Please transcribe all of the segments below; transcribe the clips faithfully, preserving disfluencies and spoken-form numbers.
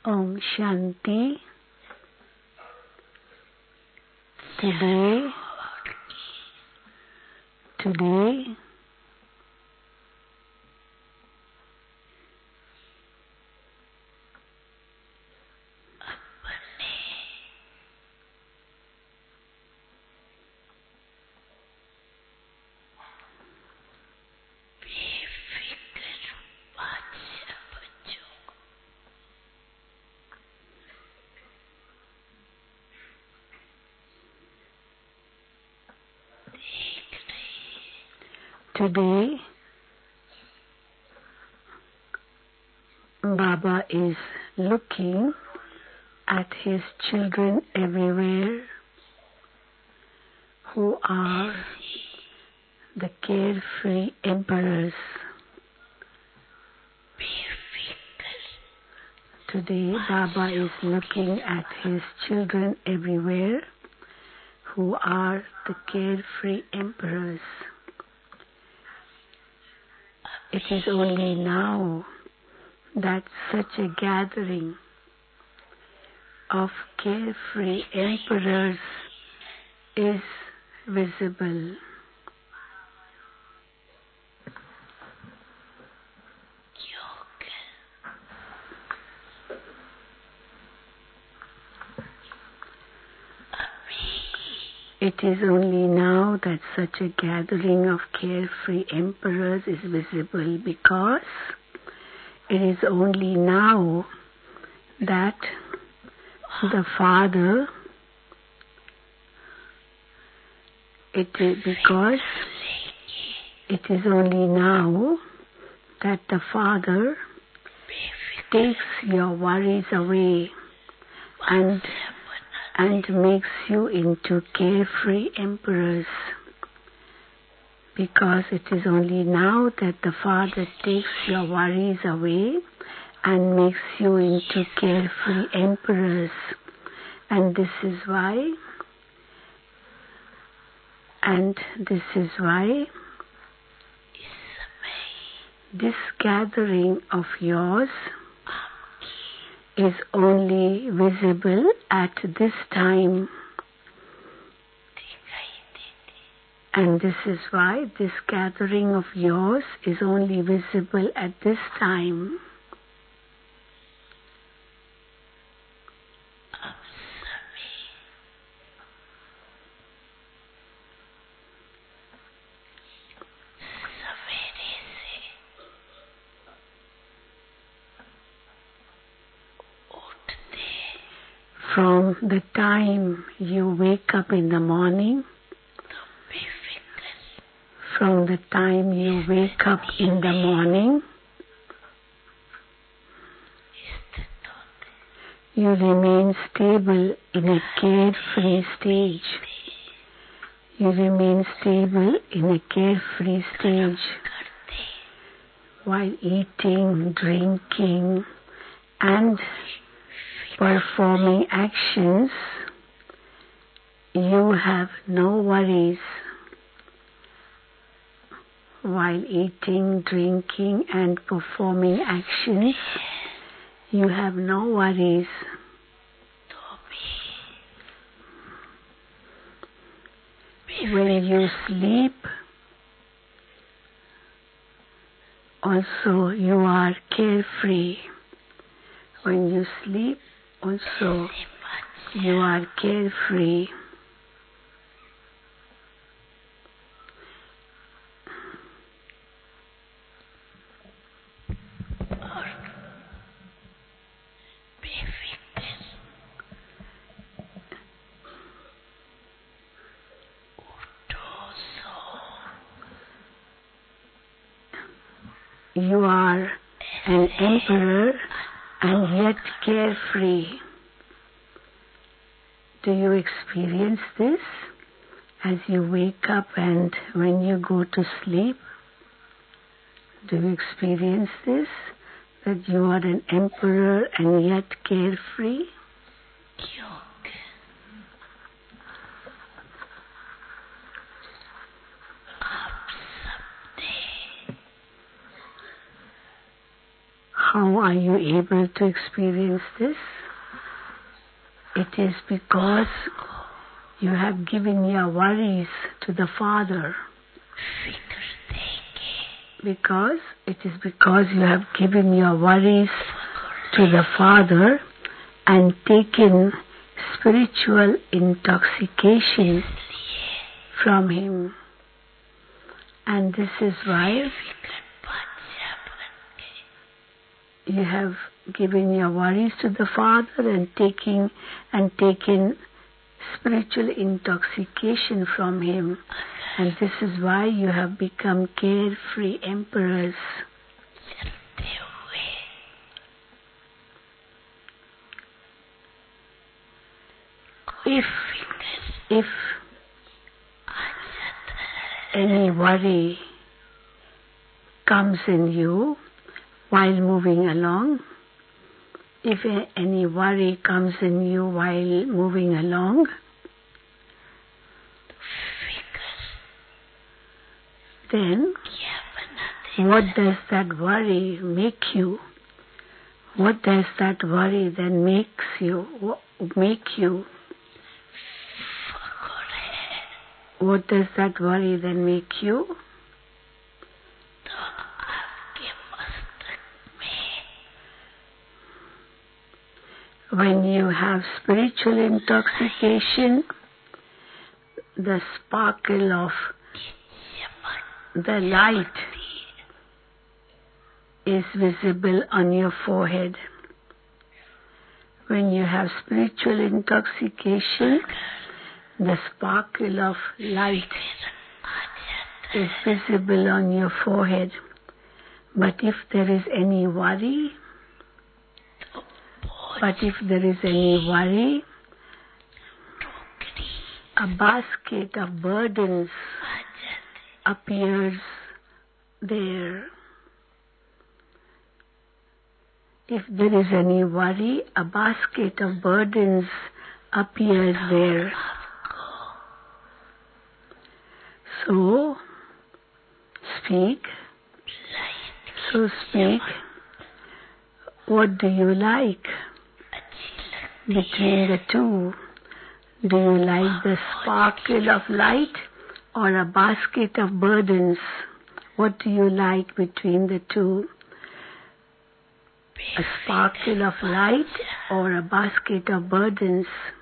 Om Shanti. Today, today, today, Baba is looking at his children everywhere who are the carefree emperors. Today, Baba is looking at his children everywhere who are the carefree emperors. It is only now that such a gathering of carefree emperors is visible. It is only now that such a gathering of carefree emperors is visible because it is only now that the Father, it is because it is only now that the Father takes your worries away and and makes you into carefree emperors. Because it is only now that the Father takes your worries away and makes you into carefree emperors. And this is why, and this is why this gathering of yours is only visible at this time. And this is why this gathering of yours is only visible at this time. From the time you wake up in the morning, from the time you wake up in the morning, you remain stable in a carefree stage. You remain stable in a carefree stage while eating, drinking, and performing actions. You have no worries. While eating, drinking, and performing actions, you have no worries. When you sleep, also you are carefree. When you sleep, also you are carefree. You are an emperor and yet carefree. Do you experience this as you wake up and when you go to sleep? Do you experience this, that you are an emperor and yet carefree? How are you able to experience this? It is because you have given your worries to the Father. Because it is because you have given your worries to the Father and taken spiritual intoxication from Him. And this is why you have given your worries to the Father and taking and taken spiritual intoxication from Him. And this is why you have become carefree emperors. If, if any worry comes in you while moving along, if any worry comes in you while moving along, then what does that worry make you? What does that worry then makes you make you? What does that worry then make you? When you have spiritual intoxication, the sparkle of the light is visible on your forehead. When you have spiritual intoxication, the sparkle of light is visible on your forehead. But if there is any worry, but if there is any worry, a basket of burdens appears there. If there is any worry, a basket of burdens appears there. So, speak. So speak. What do you like between the two? Do you like the sparkle of light or a basket of burdens? What do you like between the two? A sparkle of light or a basket of burdens?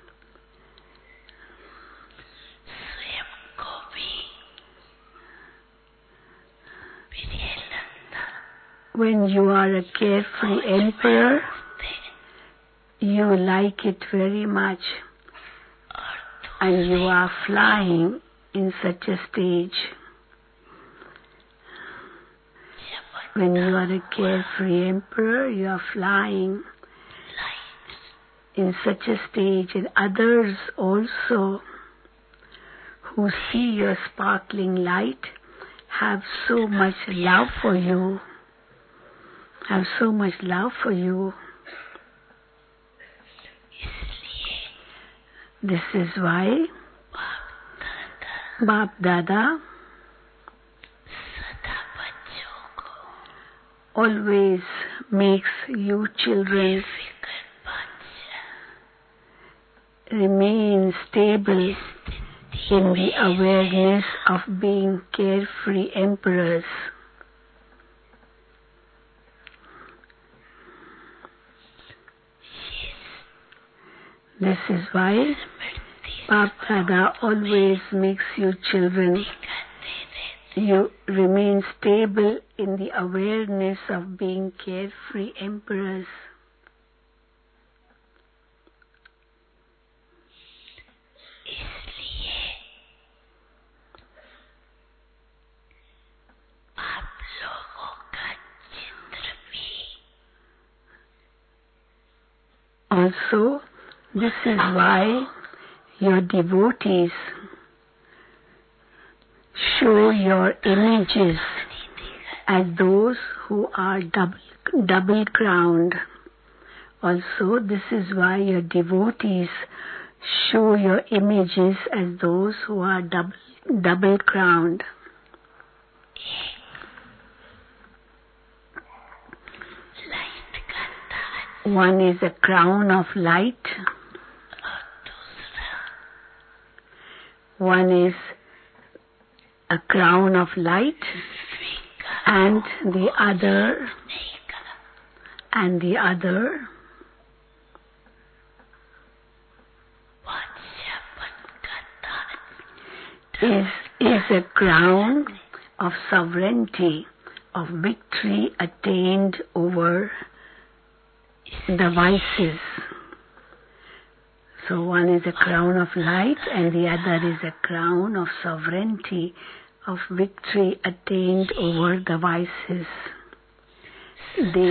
When you are a carefree emperor, you like it very much, and you are flying in such a stage. When you are a carefree emperor, you are flying in such a stage, and others also who see your sparkling light have so much love for you, have so much love for you. This is why Baap Dada always makes you children remain stable in the awareness of being carefree emperors. This is why Baap Dada always makes you children, you remain stable in the awareness of being carefree emperors. Also, this is why your devotees show your images as those who are double, double crowned. Also, this is why your devotees show your images as those who are double, double crowned. One is a crown of light. One is a crown of light, and the other, and the other is, is a crown of sovereignty, of victory attained over the vices. So one is a crown of light and the other is a crown of sovereignty, of victory attained over the vices. They,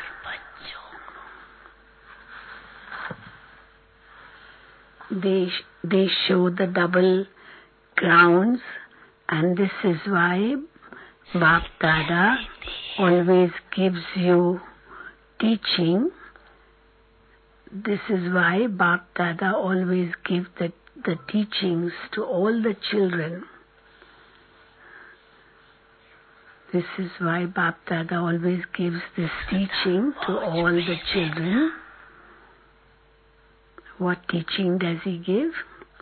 they, they show the double crowns, and this is why Bap Dada always gives you teaching. This is why Bap Dada always gives the, the teachings to all the children. This is why Bap Dada always gives this teaching to all the children. What teaching does he give?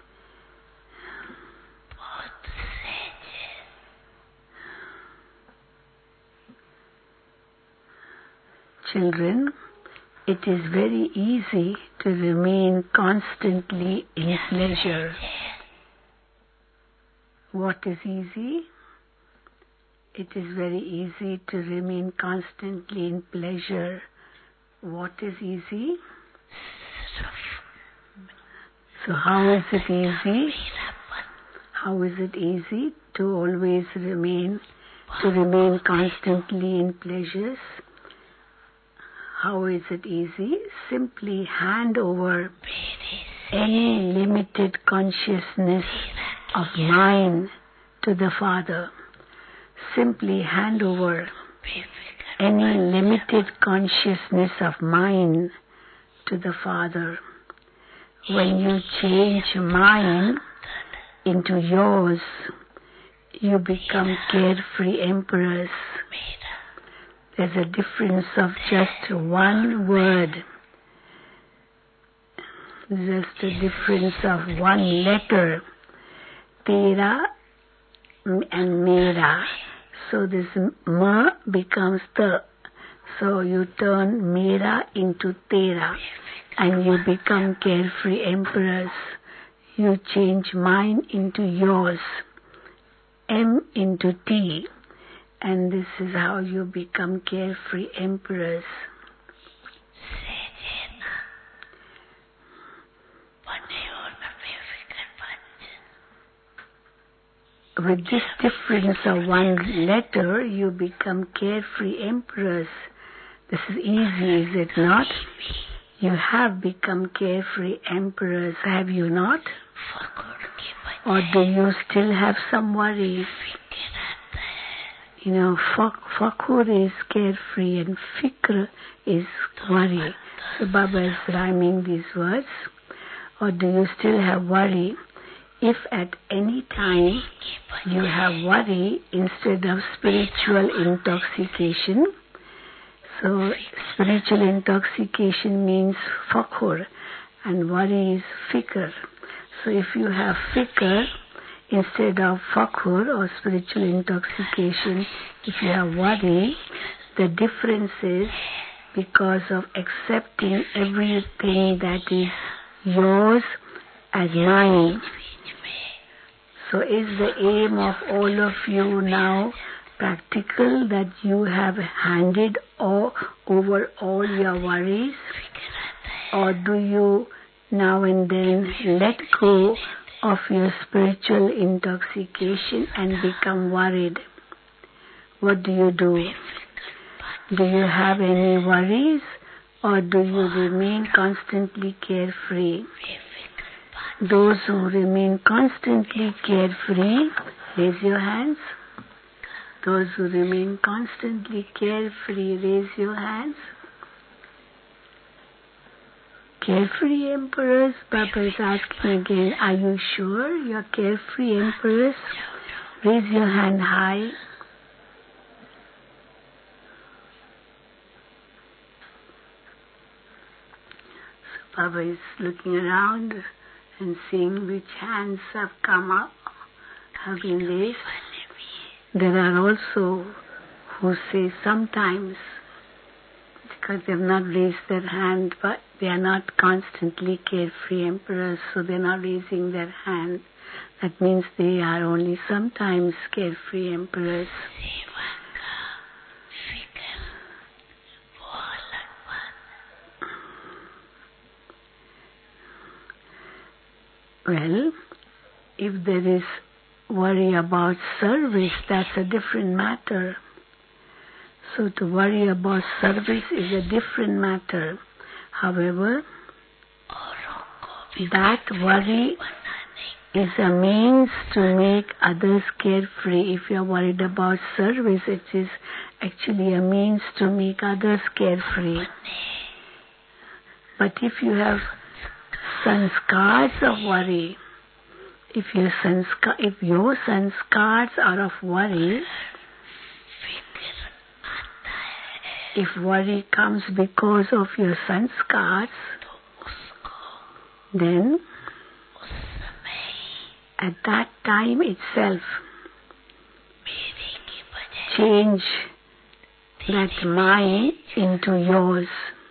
Children, it is very easy to remain constantly in pleasure. What is easy? It is very easy to remain constantly in pleasure. What is easy? So how is it easy? How is it easy to always remain, to remain constantly in pleasures? How is it easy? Simply hand over any limited consciousness of mine to the Father. Simply hand over any limited consciousness of mine to the Father. When you change mine into yours, you become carefree emperors. There's a difference of just one word. Just a difference of one letter. Tera and Mera. So this Ma becomes the. So you turn Mera into Tera and you become carefree emperors. You change mine into yours. M into T. And this is how you become carefree emperors. With this difference of one letter, you become carefree emperors. This is easy, is it not? You have become carefree emperors, have you not? Or do you still have some worries? You know, fakur is carefree and fikr is worry. So Baba is rhyming these words. Or do you still have worry? If at any time you have worry instead of spiritual intoxication, so spiritual intoxication means fakur and worry is fikr. So if you have fikr instead of fakur or spiritual intoxication, if you have worry, the difference is because of accepting everything that is yours as mine. So is the aim of all of you now practical, that you have handed all, over all your worries? Or do you now and then let go of your spiritual intoxication and become worried? What do you do? Do you have any worries, or do you remain constantly carefree? Those who remain constantly carefree, raise your hands. Those who remain constantly carefree, raise your hands. Carefree emperors, Baba is asking again, are you sure you're carefree emperors? Raise your hand high. Baba is looking around and seeing which hands have come up, have been raised. There are also who say sometimes, because they have not raised their hand, but they are not constantly carefree emperors, so they are not raising their hand. That means they are only sometimes carefree emperors. Well, if there is worry about service, that's a different matter. So to worry about service is a different matter. However, that worry is a means to make others carefree. If you are worried about service, it is actually a means to make others carefree. But if you have sanskars of worry, if your sanskar, if your sanskars are of worry, if worry comes because of your sanskars, then at that time itself, change that mind into yours.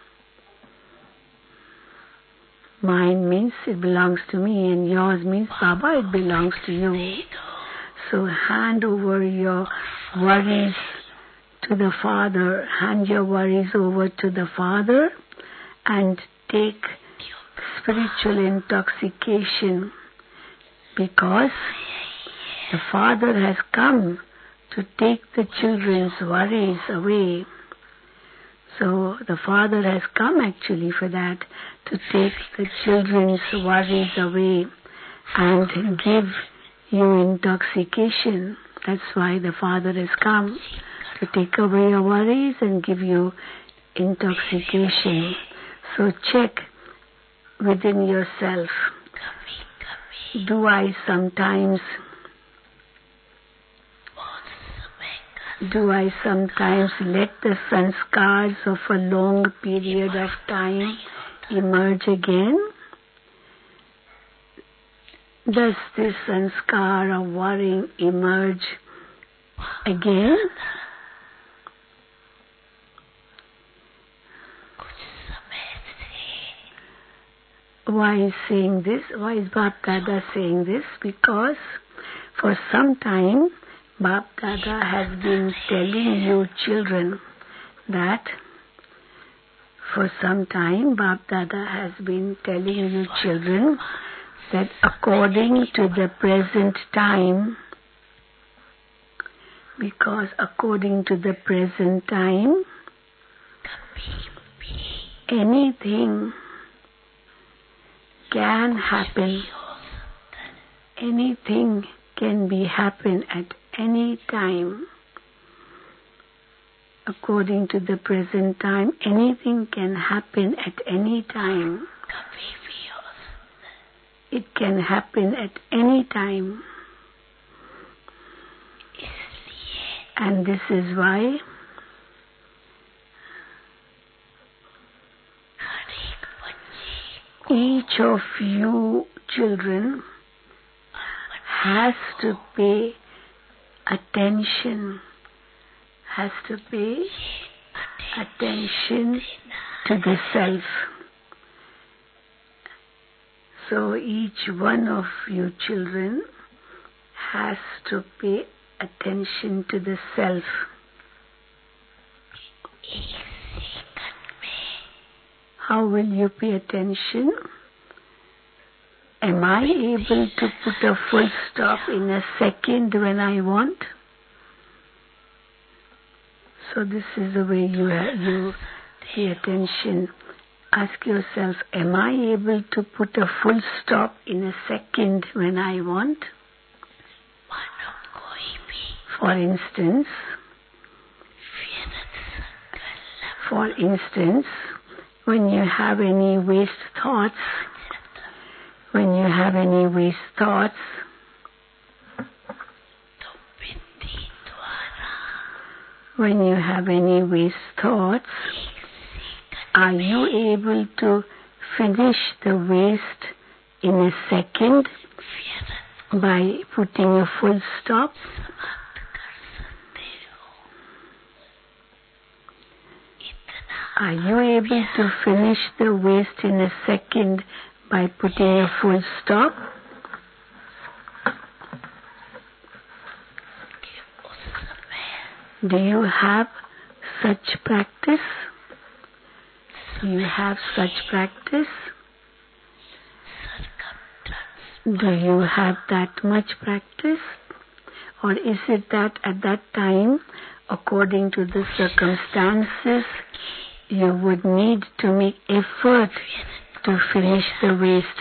Mine means it belongs to me, and yours means, Baba, it belongs to you. So hand over your worries to the Father, hand your worries over to the Father, and take spiritual intoxication, because the Father has come to take the children's worries away. So the Father has come actually for that, to take the children's worries away and give you intoxication. That's why the Father has come, to take away your worries and give you intoxication. So check within yourself. Do I sometimes Do I sometimes let the sanskars of a long period of time emerge again? Does this sanskar of worrying emerge again? Why is saying this? Why is Bap Dada saying this? Because for some time Bap Dada has been telling you children that for some time Bap Dada has been telling you children that according to the present time, because according to the present time, anything can happen. Anything can be happen at any time. According to the present time, anything can happen at any time. It can happen at any time. And this is why each of you children has to pay attention, has to pay attention to the self. So each one of you children has to pay attention to the self. How will you pay attention? Am I able to put a full stop in a second when I want? So this is the way you have, you pay attention. Ask yourself, am I able to put a full stop in a second when I want? For instance, for instance, when you have any waste thoughts, when you have any waste thoughts, when you have any waste thoughts, are you able to finish the waste in a second by putting a full stop? Are you able to finish the waste in a second by putting a full stop? Do you have such practice? Do you have such practice? Do you have that much practice? Or is it that at that time, according to the circumstances, you would need to make effort to finish the waste?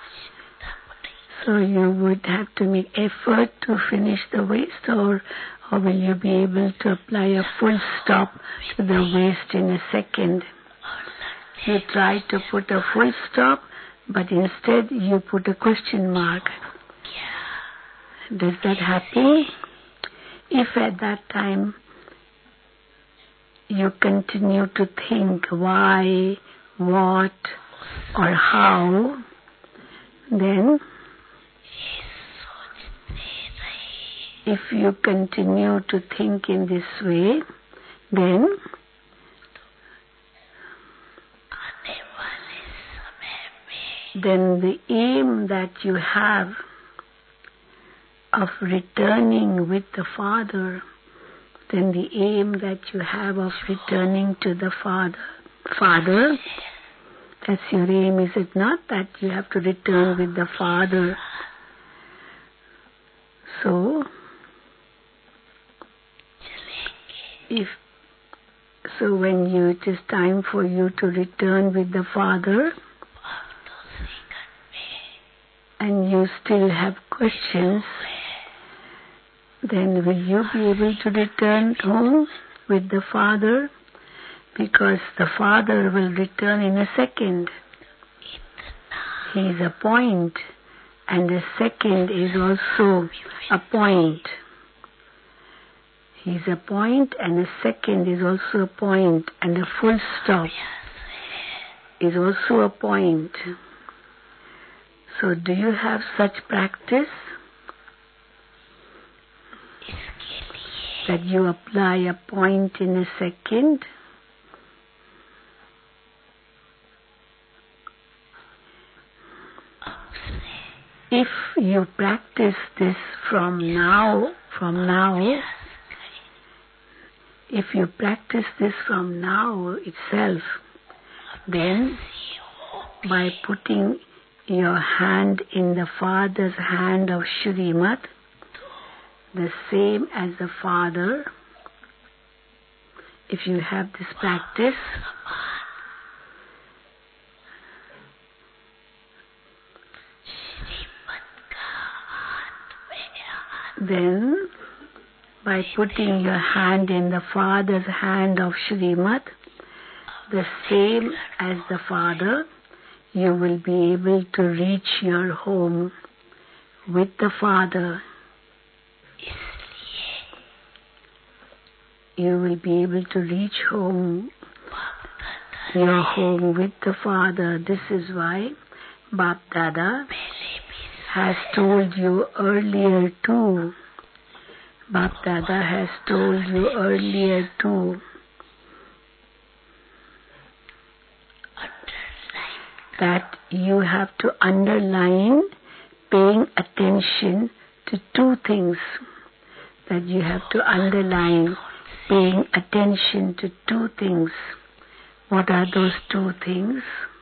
So you would have to make effort to finish the waste, or, or will you be able to apply a full stop to the waste in a second? You try to put a full stop, but instead you put a question mark. Does that happen? If at that time you continue to think why, what, or how, then if you continue to think in this way, then then the aim that you have of returning with the Father, then the aim that you have of returning to the Father, Father, that's your aim, is it not? That you have to return with the Father. So, if so, when you it is time for you to return with the Father, and you still have questions, then will you be able to return home with the Father? Because the Father will return in a second. He is a point, and a second is also a point. He is a point, and a second is also a point, and a full stop is also a point. So do you have such practice that you apply a point in a second? If you practice this from now, from now, if you practice this from now itself, then by putting your hand in the Father's hand of Shrimat, the same as the Father, if you have this practice, then by putting your hand in the Father's hand of Shrimat, the same as the Father, you will be able to reach your home with the Father. You will be able to reach home, your home with the Father. This is why Bap Dada has told you earlier too. Bap Dada has told you earlier too that you have to underline paying attention to two things. That you have to underline paying attention to two things. What are those two things?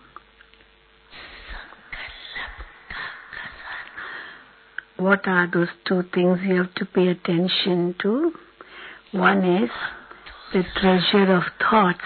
What are those two things you have to pay attention to? One is the treasure of thoughts.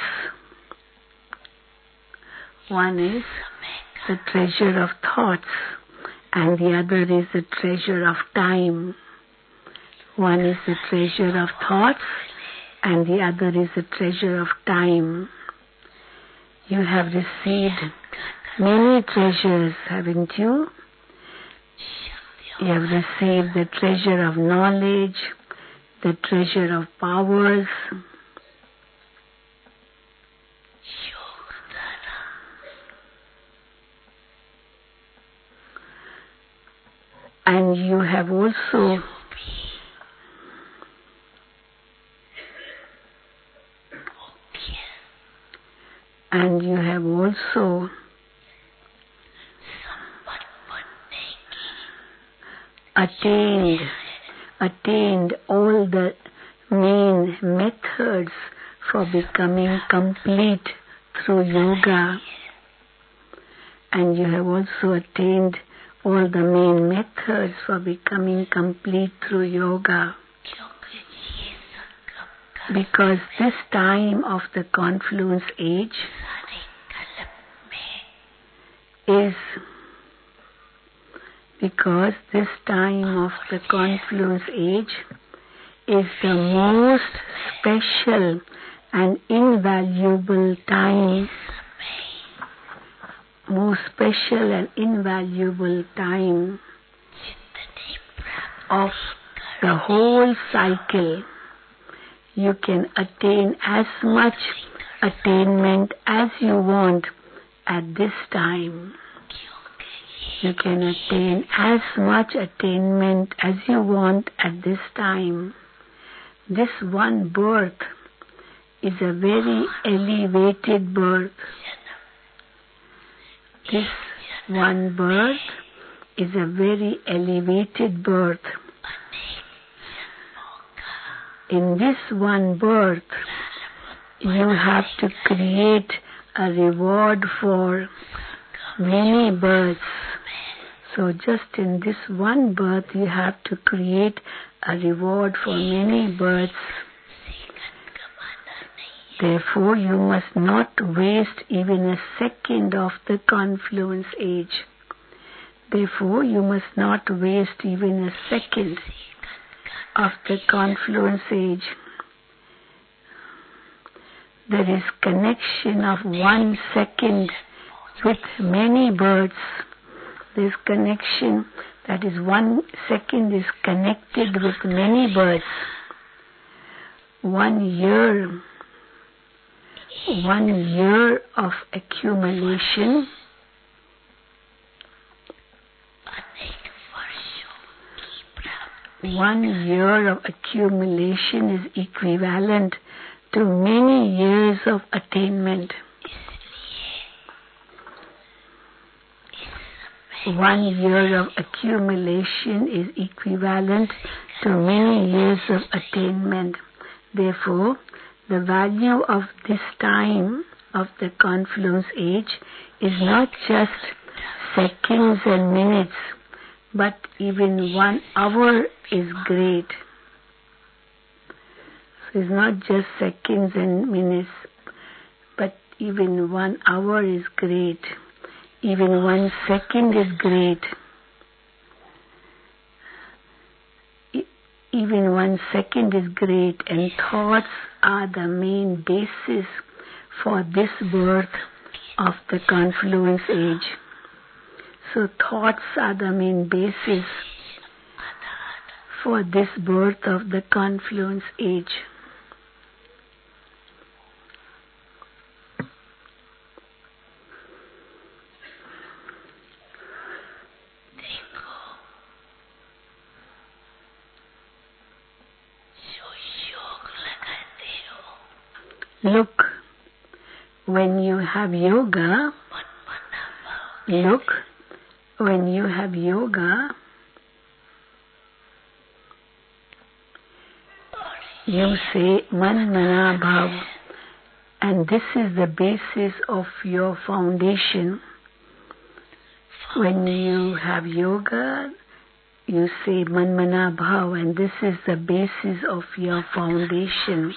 One is the treasure of thoughts, and the other is the treasure of time. One is the treasure of thoughts, and the other is the treasure of time. You have received many treasures, haven't you? You have received the treasure of knowledge, the treasure of powers, And you have also and you have also attained attained all the main methods for becoming complete through yoga, and you have also attained all the main methods for becoming complete through yoga, because this time of the confluence age is because this time of the confluence age is the most special and invaluable time, most special and invaluable time of the whole cycle. You can attain as much attainment as you want at this time. You can attain as much attainment as you want at this time. This one birth is a very elevated birth. This one birth is a very elevated birth. In this one birth, you have to create a reward for many births. So just in this one birth, you have to create a reward for many births. Therefore, you must not waste even a second of the confluence age. Therefore, you must not waste even a second of the confluence age. There is connection of one second with many births. There is connection, that is, one second is connected with many births. One year, one year of accumulation One year of accumulation is equivalent to many years of attainment. One year of accumulation is equivalent to many years of attainment. Therefore, the value of this time of the confluence age is not just seconds and minutes, but even one hour is great. So it's not just seconds and minutes, but even one hour is great. Even one second is great. E- even one second is great, and thoughts are the main basis for this birth of the confluence age. So thoughts are the main basis for this birth of the confluence age. Look, when you have yoga, look, when you have yoga, you say Man Mana Bhav, and this is the basis of your foundation. When you have yoga, you say Man Mana Bhav, and this is the basis of your foundation.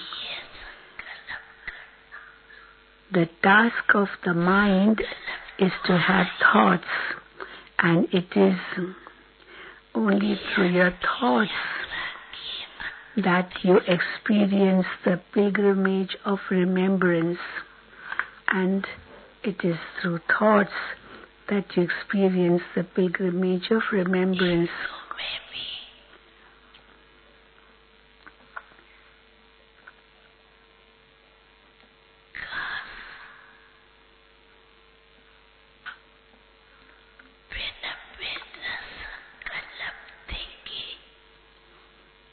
The task of the mind is to have thoughts, and it is only through your thoughts that you experience the pilgrimage of remembrance, and it is through thoughts that you experience the pilgrimage of remembrance.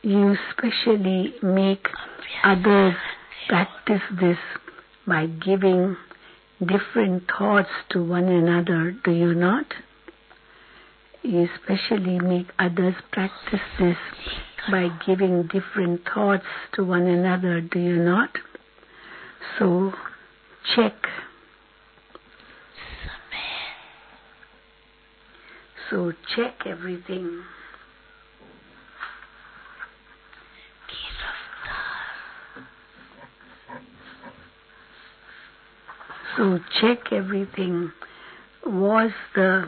You specially make others practice this by giving different thoughts to one another, do you not? You specially make others practice this by giving different thoughts to one another, do you not? So, check. So, check everything. So, check everything. Was the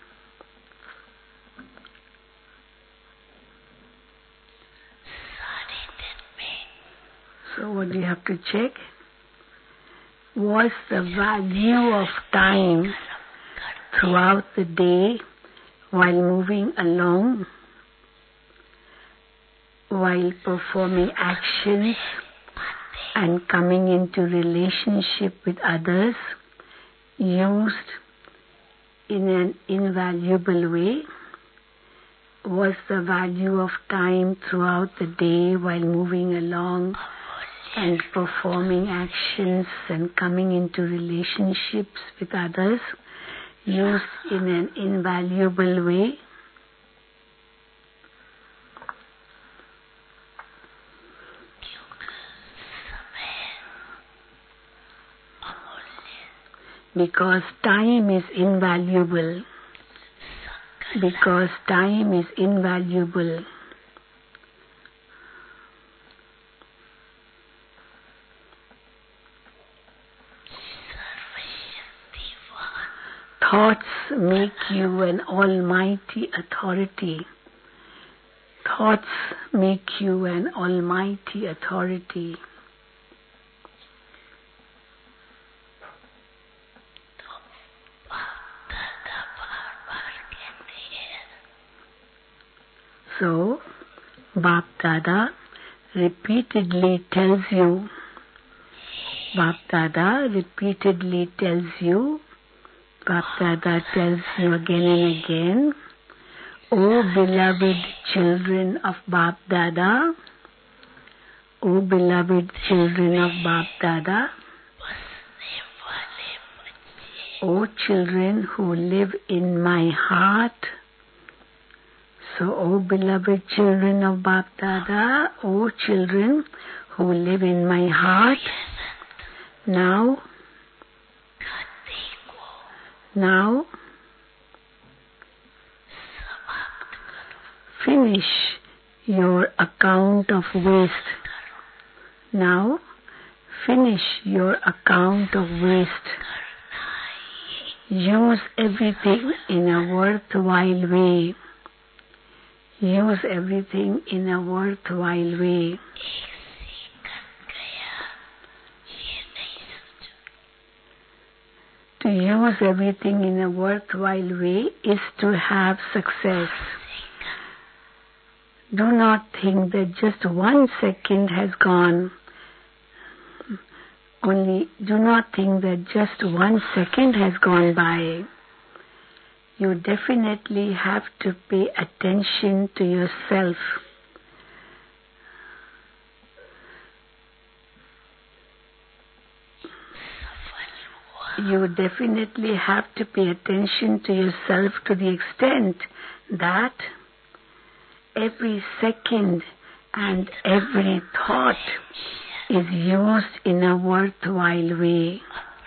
So what do you have to check? Was the value of time throughout the day while moving along, while performing actions and coming into relationship with others used in an invaluable way? Was the value of time throughout the day while moving along and performing actions and coming into relationships with others used in an invaluable way? Because time is invaluable. Because time is invaluable. Thoughts make you an almighty authority. Thoughts make you an almighty authority. So, Bap Dada repeatedly tells you, Bap Dada repeatedly tells you, Bap Dada tells you again and again, O beloved children of Bap Dada, O beloved children of Bap Dada, O children who live in my heart. So, O beloved children of Bap Dada, O children who live in my heart, now, now, finish your account of waste. Now, finish your account of waste. Use everything in a worthwhile way. Use everything in a worthwhile way. To use everything in a worthwhile way is to have success. Do not think that just one second has gone. Only do not think that just one second has gone by. You definitely have to pay attention to yourself. You definitely have to pay attention to yourself to the extent that every second and every thought is used in a worthwhile way.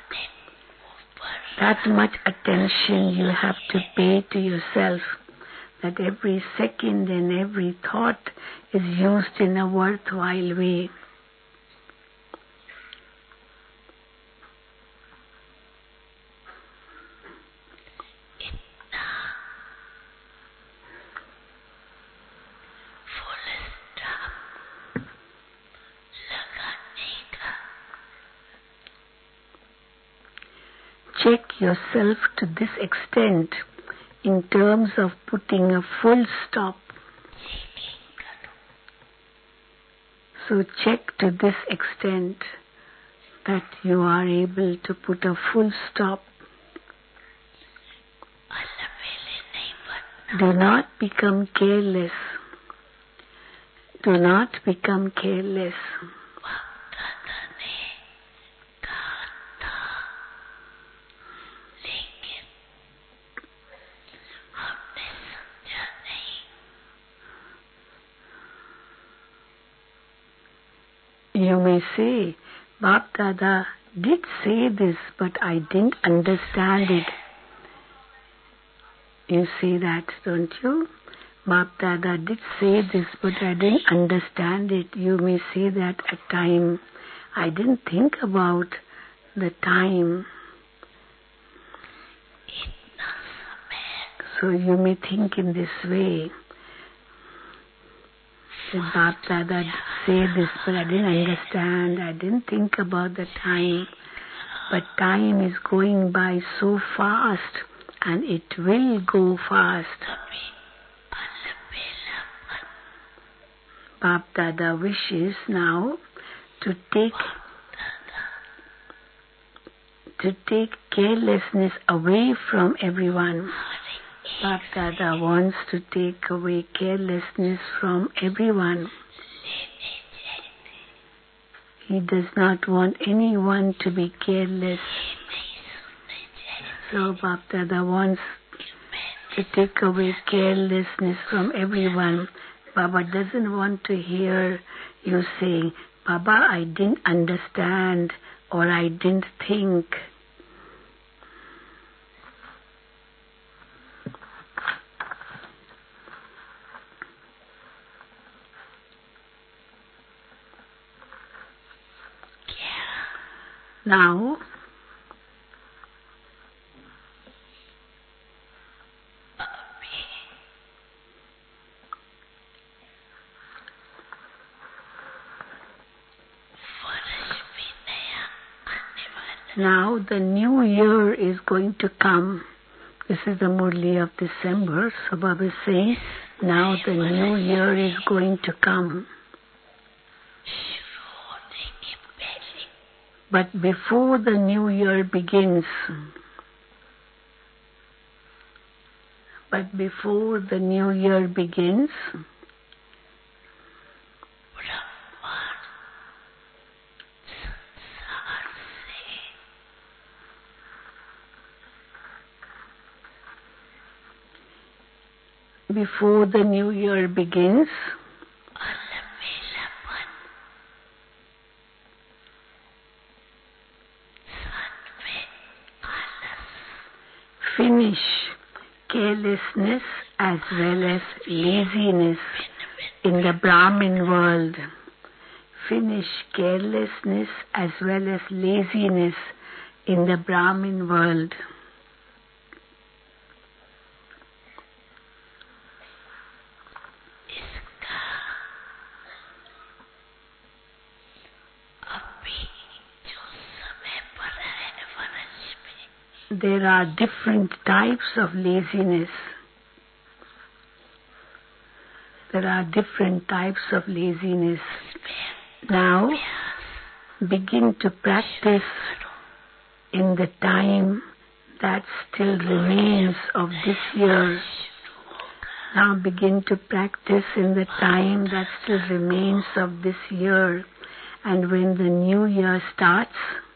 That much attention you have to pay to yourself, that every second and every thought is used in a worthwhile way. Check yourself to this extent in terms of putting a full stop. So check to this extent that you are able to put a full stop. Do not become careless. Do not become careless. You may say, Bap Dada did say this, but I didn't understand it. You say that, don't you? Bap Dada did say this, but I didn't understand it. You may say that at time. I didn't think about the time. So you may think in this way. Bap Dada say this, but I didn't understand. I didn't think about the time. But time is going by so fast, and it will go fast. Bap Dada wishes now to take to take carelessness away from everyone. Bap Dada wants to take away carelessness from everyone. He does not want anyone to be careless. So Bap Dada wants to take away carelessness from everyone. Baba doesn't want to hear you saying, Baba, I didn't understand or I didn't think. Now, now the new year is going to come. This is the Murli of December. So Baba is saying, now the new year is going to come. But before the new year begins, but before the new year begins, before the new year begins, finish carelessness as well as laziness in the Brahmin world. Finish carelessness as well as laziness in the Brahmin world. There are different types of laziness. There are different types of laziness. Now, begin to practice in the time that still remains of this year. Now begin to practice in the time that still remains of this year. And when the new year starts,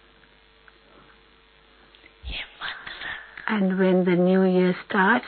And when the new year starts,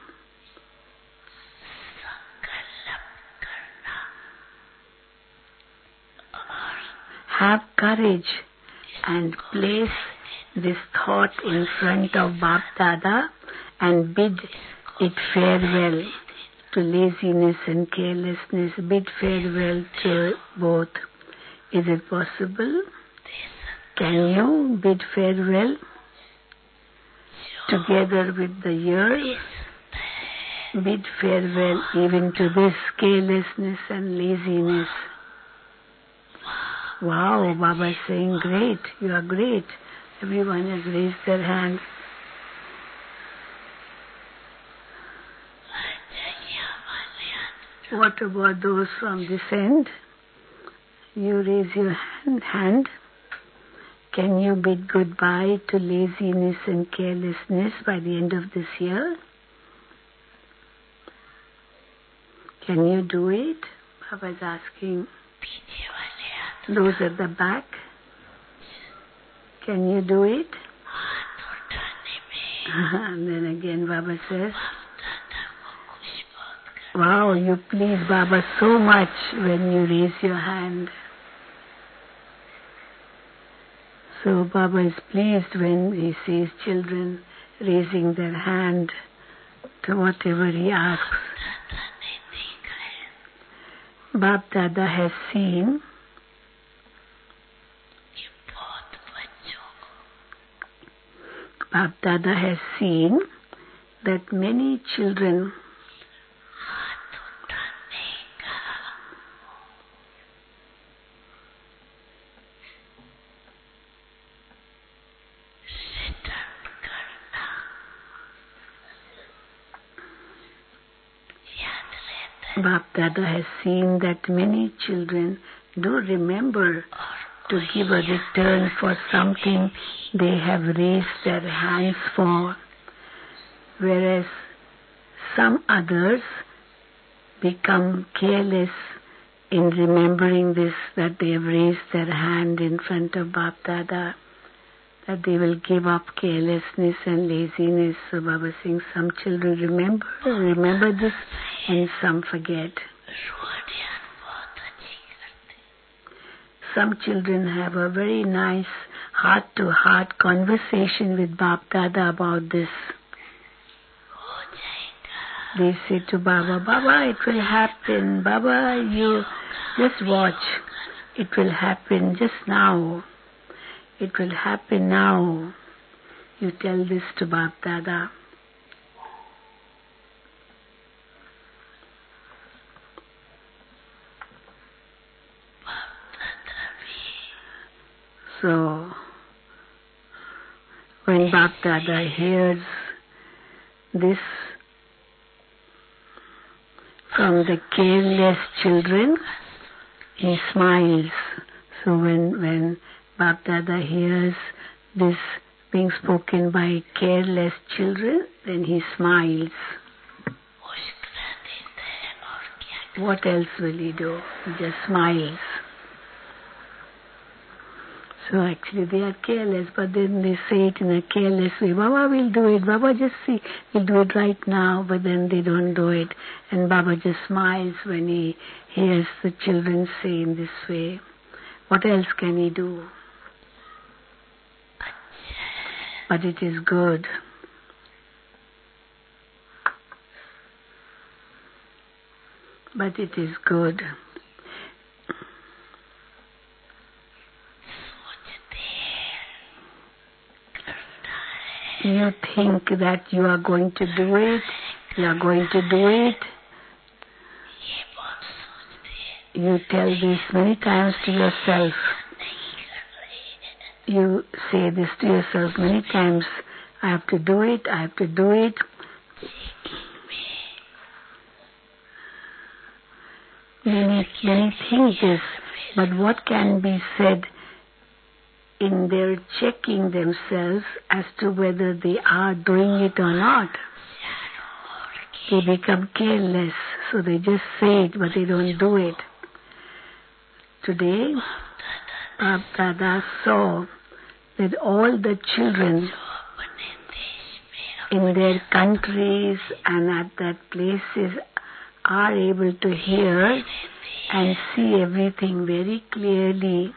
have courage and place this thought in front of Bap Dada and bid it farewell to laziness and carelessness. Bid farewell to both. Is it possible? Can you bid farewell together with the year? Bid farewell even to this carelessness and laziness. Wow, Baba is saying great, you are great. Everyone has raised their hand. What about those from this end? You raise your hand. hand. Can you bid goodbye to laziness and carelessness by the end of this year? Can you do it? Baba is asking, those at the back, can you do it? And then again Baba says, wow, you please Baba so much when you raise your hand. So Baba is pleased when he sees children raising their hand to whatever he asks. Bap Dada has seen Bap Dada has seen that many children Bap Dada has seen that many children do remember to give a return for something they have raised their hands for, whereas some others become careless in remembering this, that they have raised their hand in front of Bap Dada, that they will give up carelessness and laziness. So Baba saying some children remember, remember this, and some forget. Some children have a very nice heart-to-heart conversation with Bap Dada about this. They say to Baba, Baba, it will happen. Baba, you just watch. It will happen just now. It will happen now. You tell this to Bap Dada. So, when Bap Dada hears this from the careless children, he smiles. So when, when Bap Dada hears this being spoken by careless children, then he smiles. What else will he do? He just smiles. So actually they are careless, but then they say it in a careless way. Baba will do it. Baba just see, we'll do it right now, but then they don't do it. And Baba just smiles when he hears the children say in this way. What else can he do? But it is good. But it is good. You think that you are going to do it, you are going to do it. You tell this many times to yourself. You say this to yourself many times. I have to do it, I have to do it. Many, many think this, but what can be said in their checking themselves as to whether they are doing it or not? They become careless, so they just say it, but they don't do it. Today, Bap Dada saw that all the children in their countries and at that places are able to hear and see everything very clearly.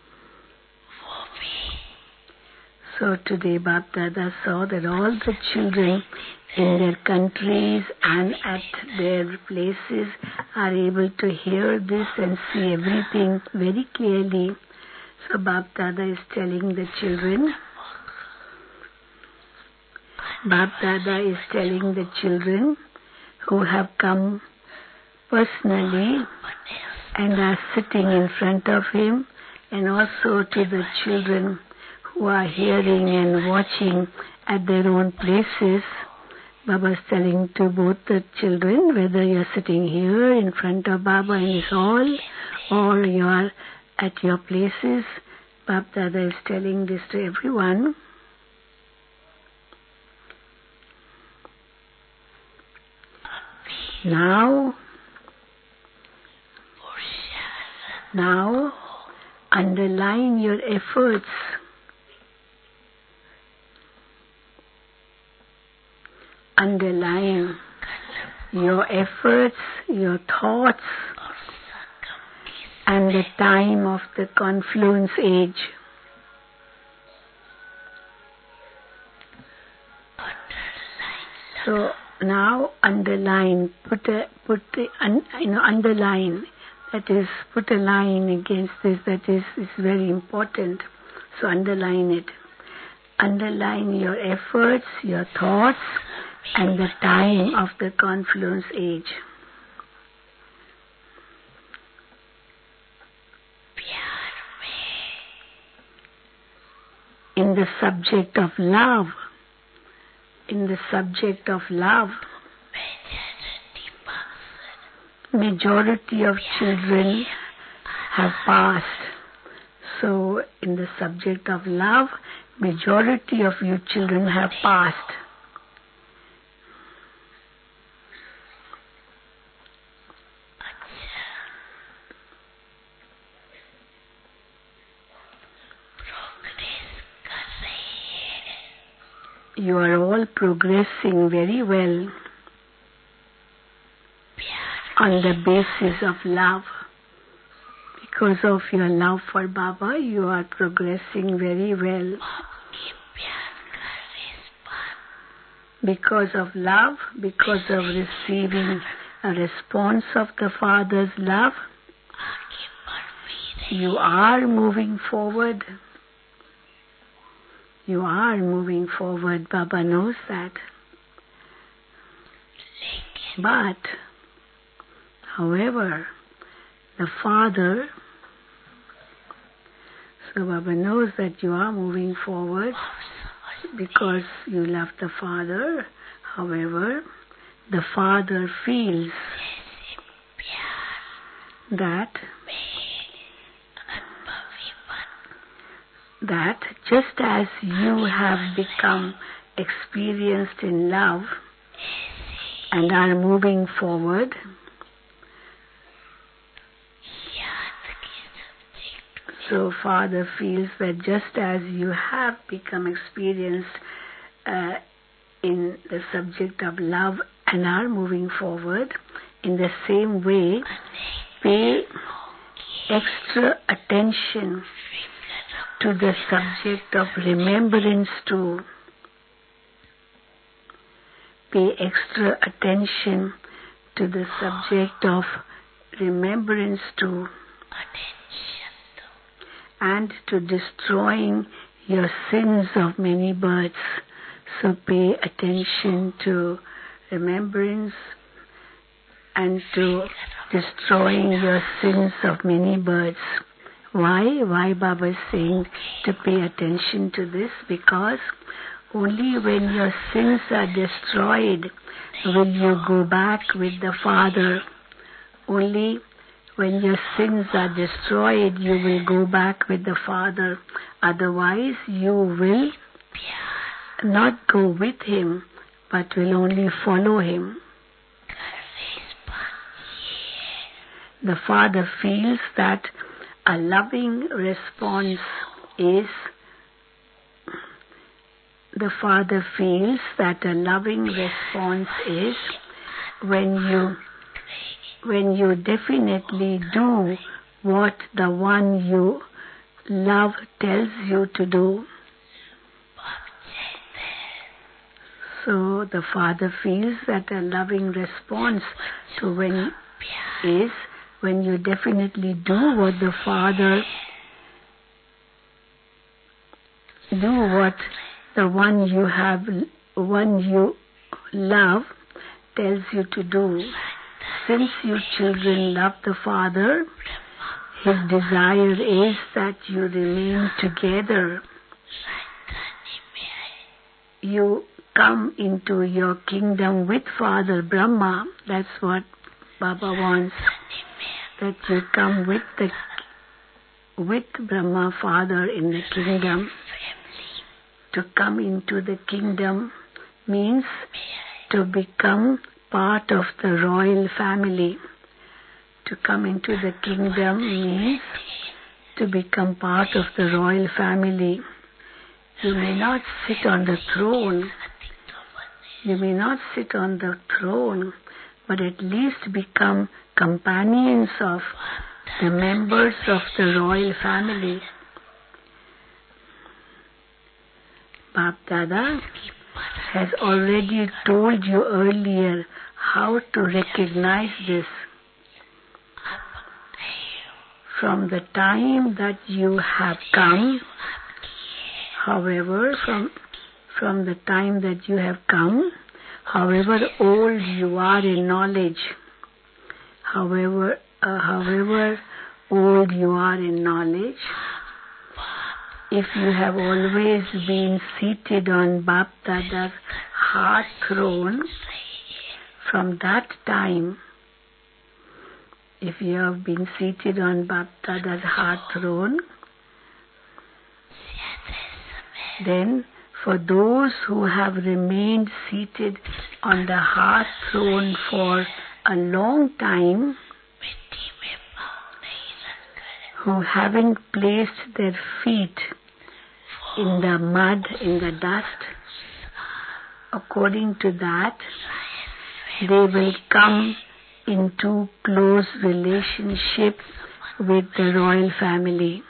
So today Bap Dada saw that all the children in their countries and at their places are able to hear this and see everything very clearly. So Bap Dada is telling the children, Bap Dada is telling the children who have come personally and are sitting in front of him, and also to the children who are hearing and watching at their own places. Baba is telling to both the children, whether you are sitting here in front of Baba in his hall or you are at your places. Bap Dada is telling this to everyone. Now, Now, underline your efforts. Underline your efforts, your thoughts, and the time of the confluence age. So now underline, put a, put the, un, you know, underline. That is, put a line against this. That is, is very important. So underline it. Underline your efforts, your thoughts, and the time of the confluence age. In the subject of love, in the subject of love, majority of children have passed. So, in the subject of love, majority of you children have passed. You are all progressing very well on the basis of love. Because of your love for Baba, you are progressing very well. Because of love, because of receiving a response of the Father's love, you are moving forward. You are moving forward. Baba knows that. But, however, the Father, so Baba knows that you are moving forward because you love the Father. However, the Father feels that that just as you have become experienced in love and are moving forward, so Father feels that just as you have become experienced uh, in the subject of love and are moving forward, in the same way, pay extra attention to the subject of remembrance too. Pay extra attention to the subject of remembrance too, and to destroying your sins of many births. So pay attention to remembrance and to destroying your sins of many births. Why? Why Baba is saying to pay attention to this? Because only when your sins are destroyed will you go back with the Father. Only when your sins are destroyed you will go back with the Father. Otherwise you will not go with Him, but will only follow Him. The Father feels that a loving response is, the Father feels that a loving response is when you, when you definitely do what the one you love tells you to do. So the Father feels that a loving response to when is when you definitely do what the Father, do what the one you have, one you love tells you to do. Since you children love the Father, His desire is that you remain together. You come into your kingdom with Father Brahma. That's what Baba wants. That you come with the with Brahma Father in the kingdom. To come into the kingdom means to become part of the royal family. to come into the kingdom means to become part of the royal family. You may not sit on the throne. You may not sit on the throne, but at least become companions of the members of the royal family. Bap Dada has already told you earlier how to recognize this. From the time that you have come, however, from, from the time that you have come, however old you are in knowledge, however, uh, however old you are in knowledge, if you have always been seated on Bap Dada's heart throne, from that time, if you have been seated on Bap Dada's heart throne, then for those who have remained seated on the heart throne for a long time, who haven't placed their feet in the mud, in the dust, according to that, they will come into close relationship with the royal family.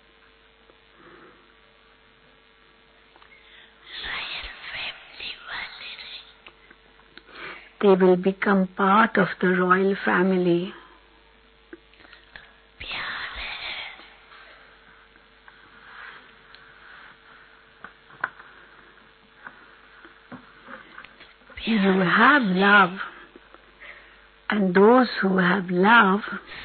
They will become part of the royal family. You have love, and those who have love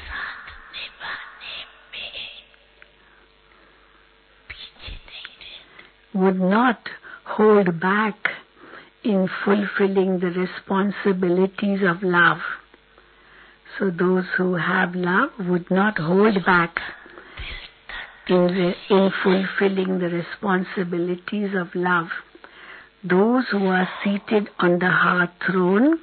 would not hold back in fulfilling the responsibilities of love. So those who have love would not hold back in, the, in fulfilling the responsibilities of love. Those who are seated on the heart throne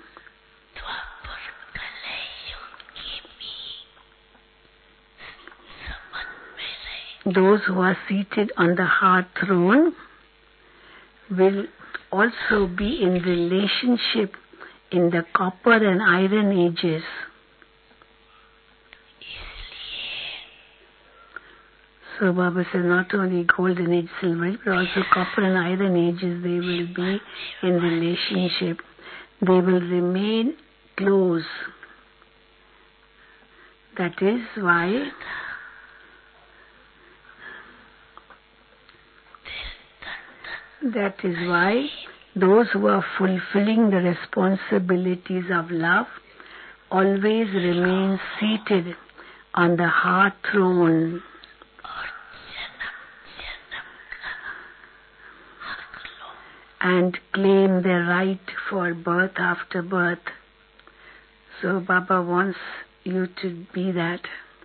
those who are seated on the heart throne will also be in relationship in the copper and iron ages. So Baba said not only golden age, silver age, but also copper and iron ages, they will be in relationship. They will remain close. That is why that is why those who are fulfilling the responsibilities of love always remain seated on the heart throne. And claim their right for birth after birth. So Baba wants you to be that.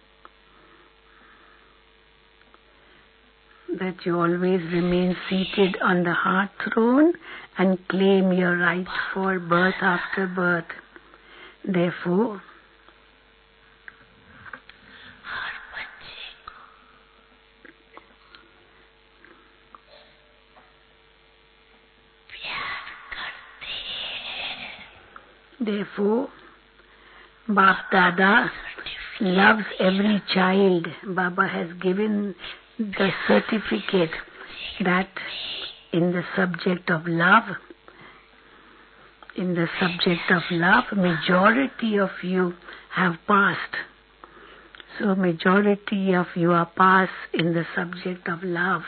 That you always remain seated on the heart throne and claim your right for birth after birth. Therefore, Therefore, Bap Dada loves every child. Baba has given the certificate that in the subject of love, in the subject of love, majority of you have passed. So majority of you are passed in the subject of love.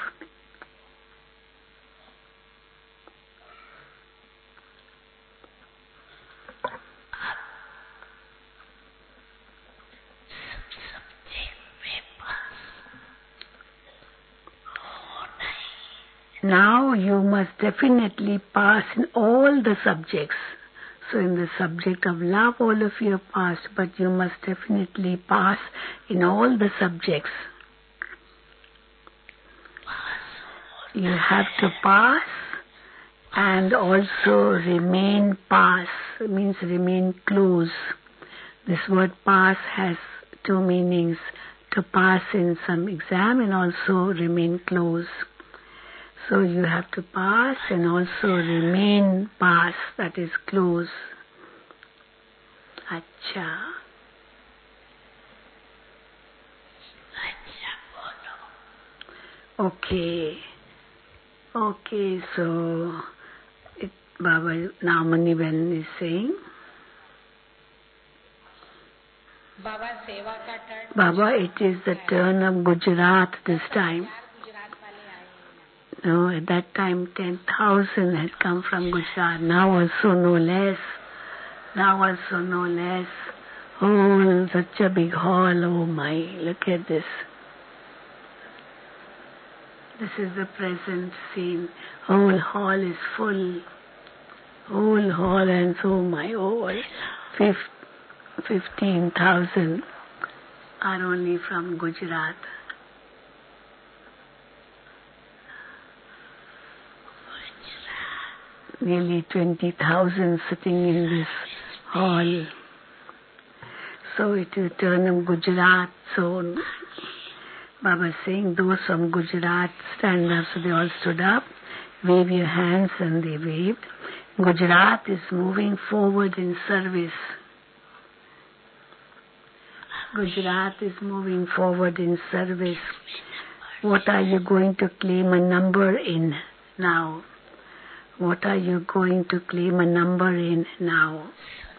Now you must definitely pass in all the subjects. So in the subject of love, all of you have passed, but you must definitely pass in all the subjects. You have to pass and also remain pass, means remain close. This word pass has two meanings, to pass in some exam and also remain close. So you have to pass and also remain pass, that is close. Acha. Okay. Okay, so it, Baba Namaniben is saying, Baba, seva ka turn. Baba, it is the turn of Gujarat this time. No, at that time ten thousand had come from Gujarat. Now also no less. Now also no less. Oh, such a big hall. Oh my, look at this. This is the present scene. Whole hall is full. Whole hall and so my over fifteen thousand are only from Gujarat. Nearly twenty thousand sitting in this hall. So it is turn of Gujarat. So Baba is saying, those from Gujarat stand up. So they all stood up, wave your hands, and they waved. Gujarat is moving forward in service. Gujarat is moving forward in service. What are you going to claim a number in now? What are you going to claim a number in now?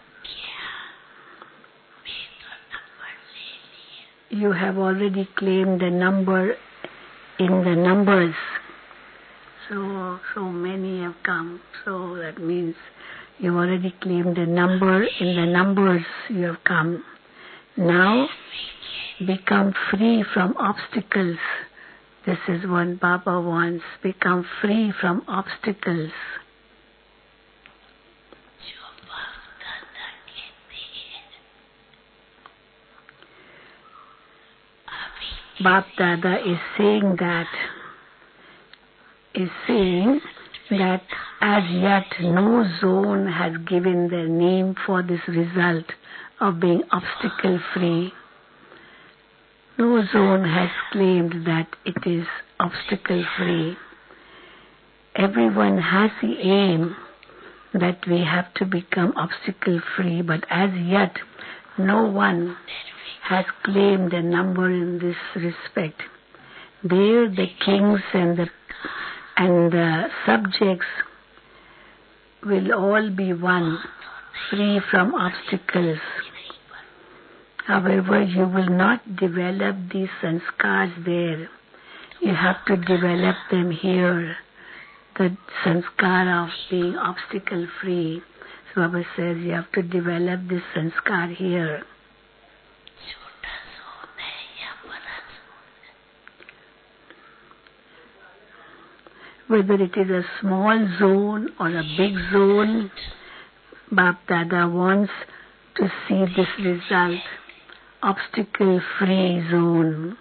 You have already claimed a number in the numbers. So, so many have come. So that means you've already claimed a number in the numbers you have come. Now, become free from obstacles. This is what Baba wants. Become free from obstacles. Bap Dada is saying that, is saying that as yet no zone has given their name for this result of being obstacle free. No zone has claimed that it is obstacle free. Everyone has the aim that we have to become obstacle free, but as yet no one has claimed a number in this respect. There the kings and the and the subjects will all be one, free from obstacles. However, you will not develop these sanskars there. You have to develop them here. The sanskar of being obstacle free. So Baba says you have to develop this sanskar here. Whether it is a small zone or a big zone, Bap Dada wants to see this result. Obstacle-free zone.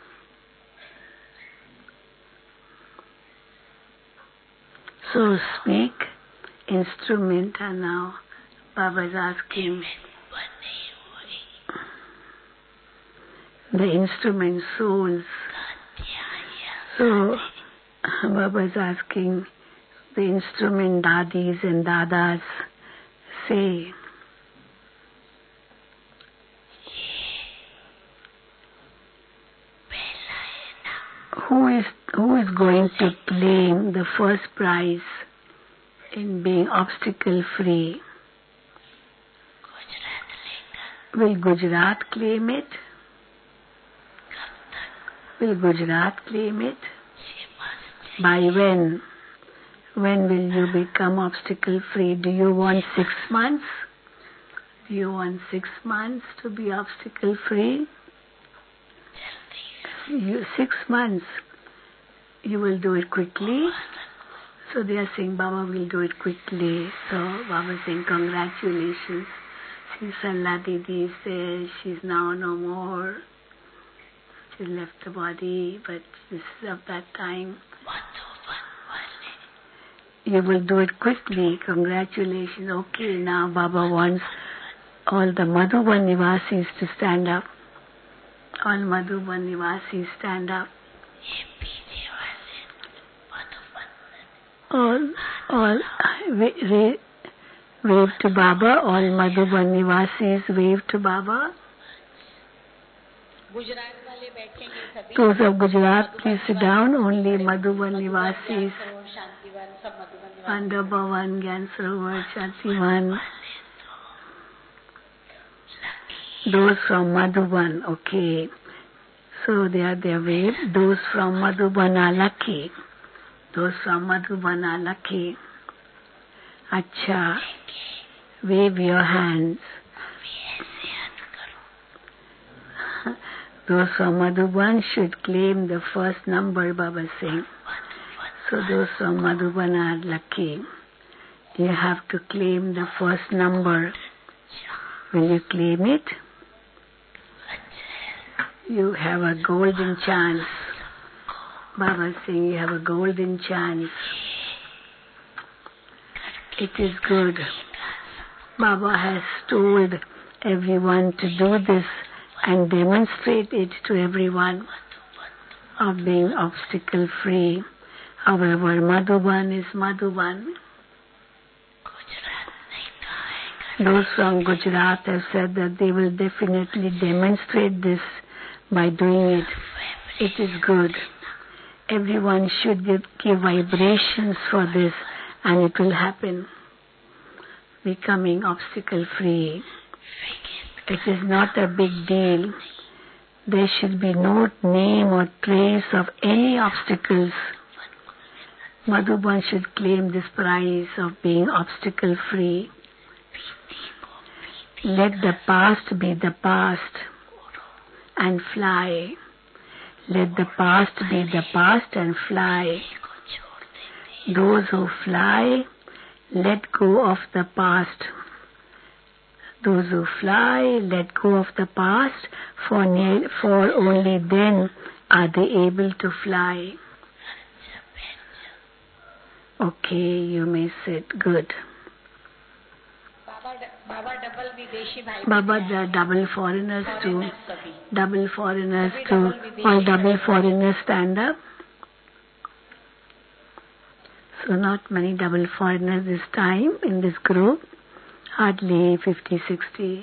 So speak, instrument, and now Baba is asking the instrument souls. So Baba is asking the instrument dadis and dadas, say, who is who is going to claim the first prize in being obstacle free? Will Gujarat claim it? Will Gujarat claim it? By when? When will you become obstacle free? Do you want six months? Do you want six months to be obstacle free? You, six months. You will do it quickly. So they are saying Baba will do it quickly. So Baba is saying congratulations. Sarla Didi says she's now no more. She left the body, but this is of that time. You will do it quickly. Congratulations. Okay, now Baba wants all the Madhuban Nivasis to stand up. All Madhuban Nivasis stand up. All, all, wave, wave to Baba. All Madhuban Nivasis wave to Baba. Those of Gujarat, please sit down. Only Madhuban Nivasis. Pandava Bhavan, Gyan Sarovar, Shantivan. Those from Madhuban, okay. So they are their wave. Those from Madhuban are lucky. Those from Madhuban are lucky. Acha. Wave your hands. Those from Madhuban should claim the first number, Baba Singh. So those from Madhuban are lucky. You have to claim the first number. Will you claim it? You have a golden chance. Baba Singh, you have a golden chance. It is good. Baba has told everyone to do this and demonstrate it to everyone of being obstacle free. However, Madhuban is Madhuban. Those from Gujarat have said that they will definitely demonstrate this by doing it. It is good. Everyone should give, give vibrations for this and it will happen. Becoming obstacle free. It is not a big deal. There should be no name or trace of any obstacles. Madhuban should claim this prize of being obstacle free. Let the past be the past and fly. Let the past be the past and fly. Those who fly, let go of the past. Those who fly, let go of the past, for, ne- for only then are they able to fly. Okay, you may sit. Good. Baba double Videshi bhai. Baba, the double foreigners too. Double foreigners too. All double foreigners stand up. So not many double foreigners this time in this group. Hardly fifty, sixty.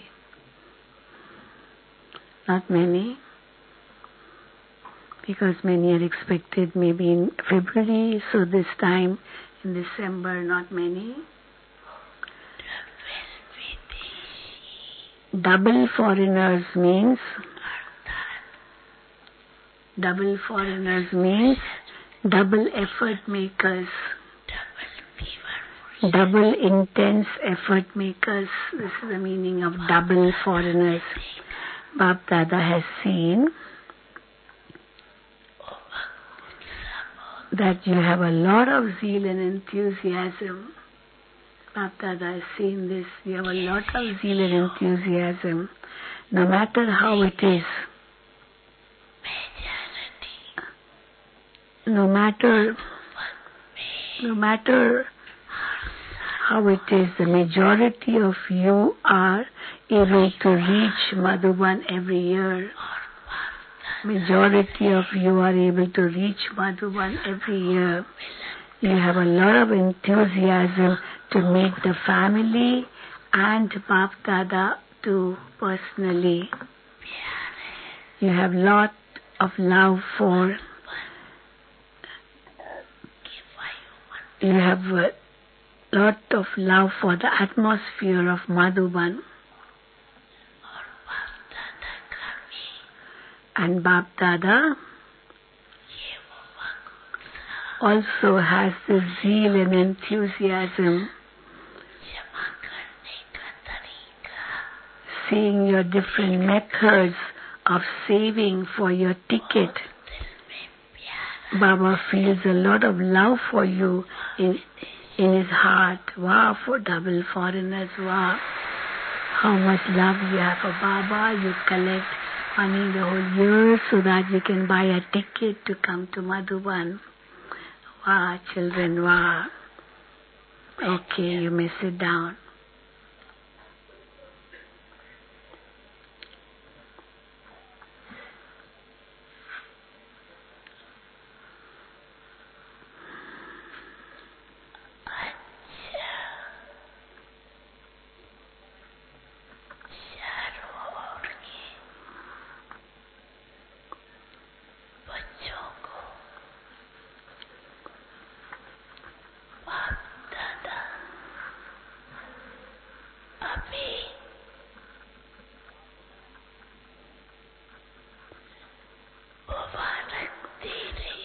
Not many. Because many are expected maybe in February. So this time in December, not many. Double foreigners means double foreigners means double effort makers, double intense effort makers. This is the meaning of double foreigners. Bap Dada has seen that you have a lot of zeal and enthusiasm. Bap Dada has seen this. You have a lot of zeal and enthusiasm. No matter how it is, no matter, no matter how it is, the majority of you are able to reach Madhuban every year. Majority of you are able to reach Madhuban every year. You have a lot of enthusiasm to make the family and Bap Dada too personally. You have lot of love for, you have a lot of love for the atmosphere of Madhuban. And Bap Dada also has the zeal and enthusiasm, seeing your different methods of saving for your ticket. Baba feels a lot of love for you in, in his heart. Wow, for double foreigners, wow. How much love you have for Baba. You collect money the whole year so that you can buy a ticket to come to Madhuban. Wow, children, wow. Okay, you may sit down.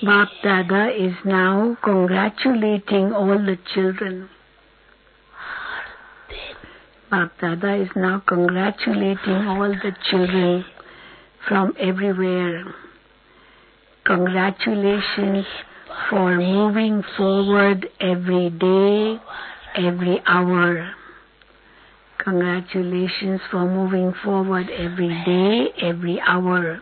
Bap Dada is now congratulating all the children. Bap Dada is now congratulating all the children from everywhere. Congratulations for moving forward every day, every hour. Congratulations for moving forward every day, every hour.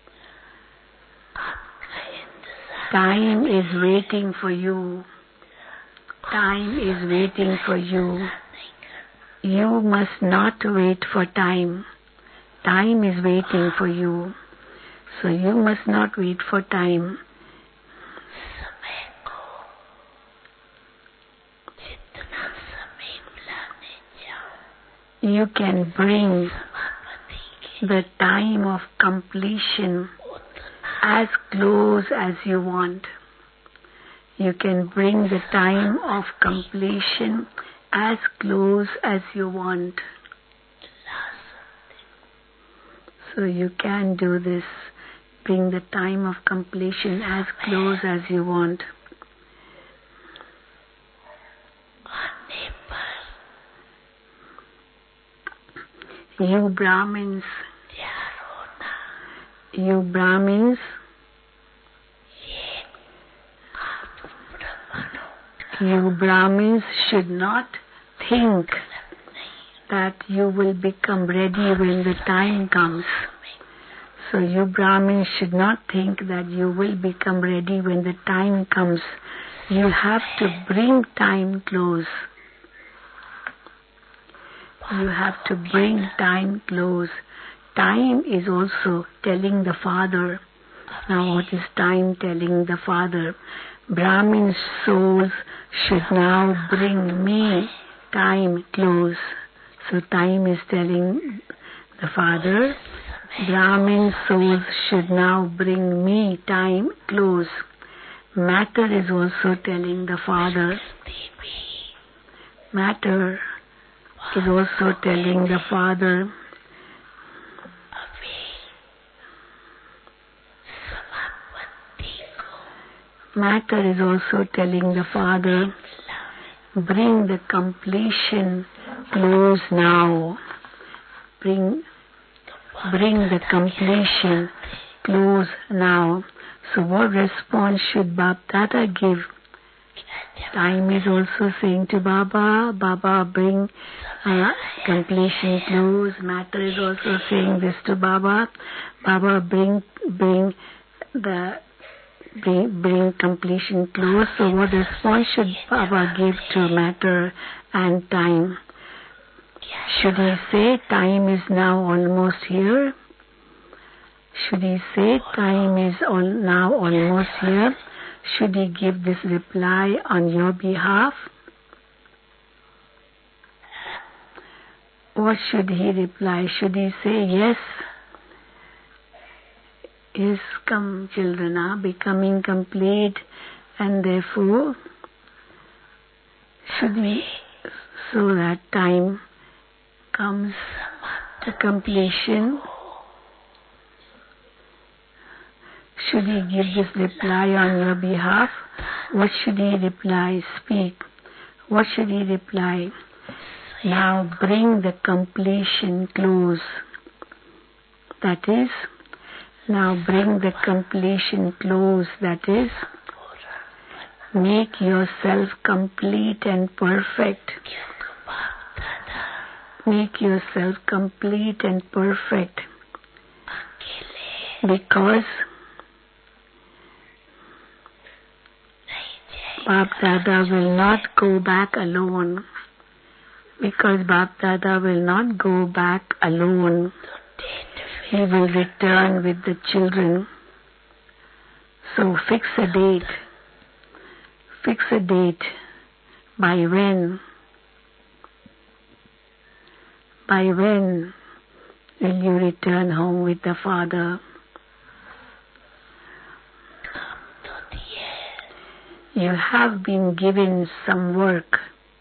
Time is waiting for you. Time is waiting for you. You must not wait for time. Time is waiting for you. So you must not wait for time. You can bring the time of completion as close as you want. You can bring the time of completion as close as you want. So you can do this. Bring the time of completion as close as you want. You Brahmins, you Brahmins, you Brahmins should not think that you will become ready when the time comes. So you Brahmins should not think that you will become ready when the time comes. You have to bring time close. You have to bring time close. Time is also telling the Father. Now what is time telling the Father? Brahmin souls should now bring me time close. So time is telling the Father, Brahmin souls should now bring me time close. Matter is also telling the Father. Matter is also telling the Father, Matter is also telling the Father, bring the completion close now. Bring, bring the completion close now. So what response should Bap Dada give? Time is also saying to Baba, Baba, bring uh, completion close. Matter is also saying this to Baba, Baba, bring, bring the Bring, bring completion close. So what response should Baba give to matter and time? Should he say time is now almost here? Should he say time is all now almost here? Should he give this reply on your behalf? What should he reply? Should he say yes? Yes, come, children are becoming complete, and therefore should we, so that time comes to completion, should he give this reply on your behalf? What should he reply? Speak. What should he reply? Now bring the completion close. That is, now bring the completion close, that is, make yourself complete and perfect. Make yourself complete and perfect. Because Bap Dada will not go back alone. Because Bap Dada will not go back alone. He will return with the children. So fix a date. Fix a date. By when? By when will you return home with the Father? You have been given some work.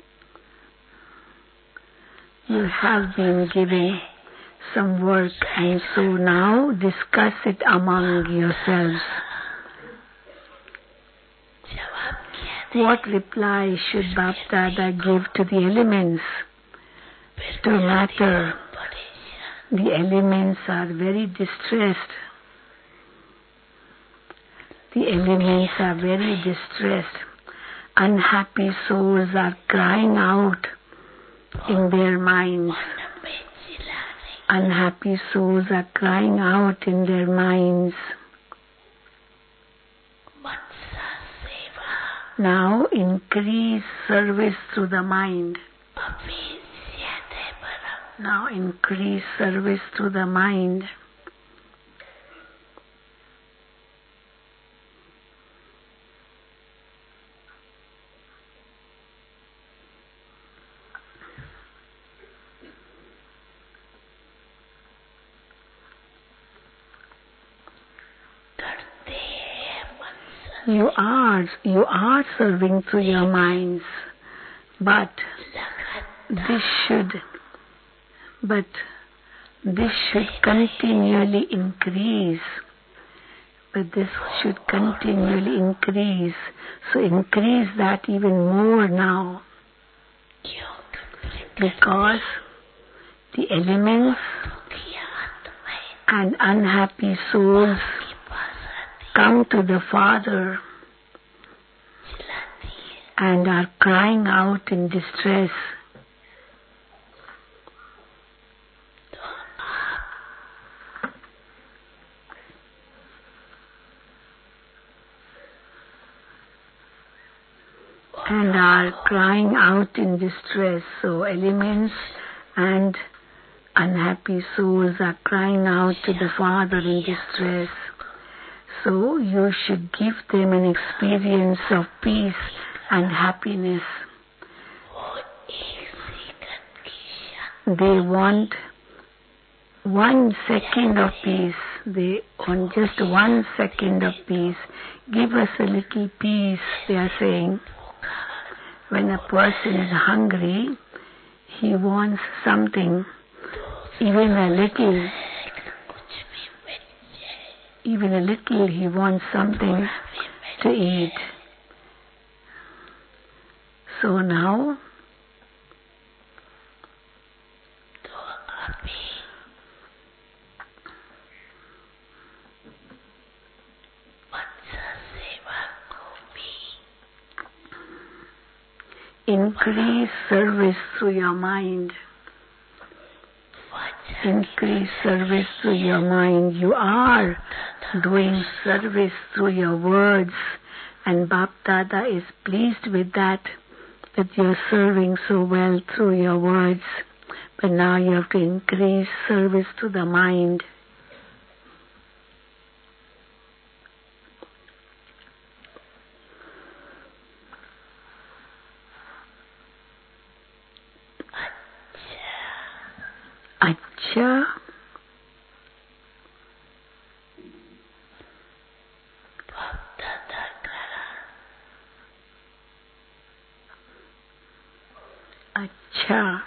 You have been given some work, and so now discuss it among yourselves. What reply should Bap-Dada give to the elements, to matter? The elements are very distressed. The elements are very distressed. Unhappy souls are crying out in their minds. Unhappy souls are crying out in their minds. Now increase service through the mind. Now increase service through the mind. You are, you are serving through your minds, but this should, but this should continually increase. But this should continually increase. So increase that even more now, because the elements and unhappy souls come to the Father and are crying out in distress. And are crying out in distress. So elements and unhappy souls are crying out to the Father in distress. So you should give them an experience of peace and happiness. They want one second of peace. They want just one second of peace. Give us a little peace, they are saying. When a person is hungry, he wants something, even a little. Even a little, he wants something to eat. So now, increase service through your mind. Increase service through your mind. You are doing service through your words, and Bap-Dada is pleased with that, that you're serving so well through your words. But now you have to increase service to the mind. Acha. Acha.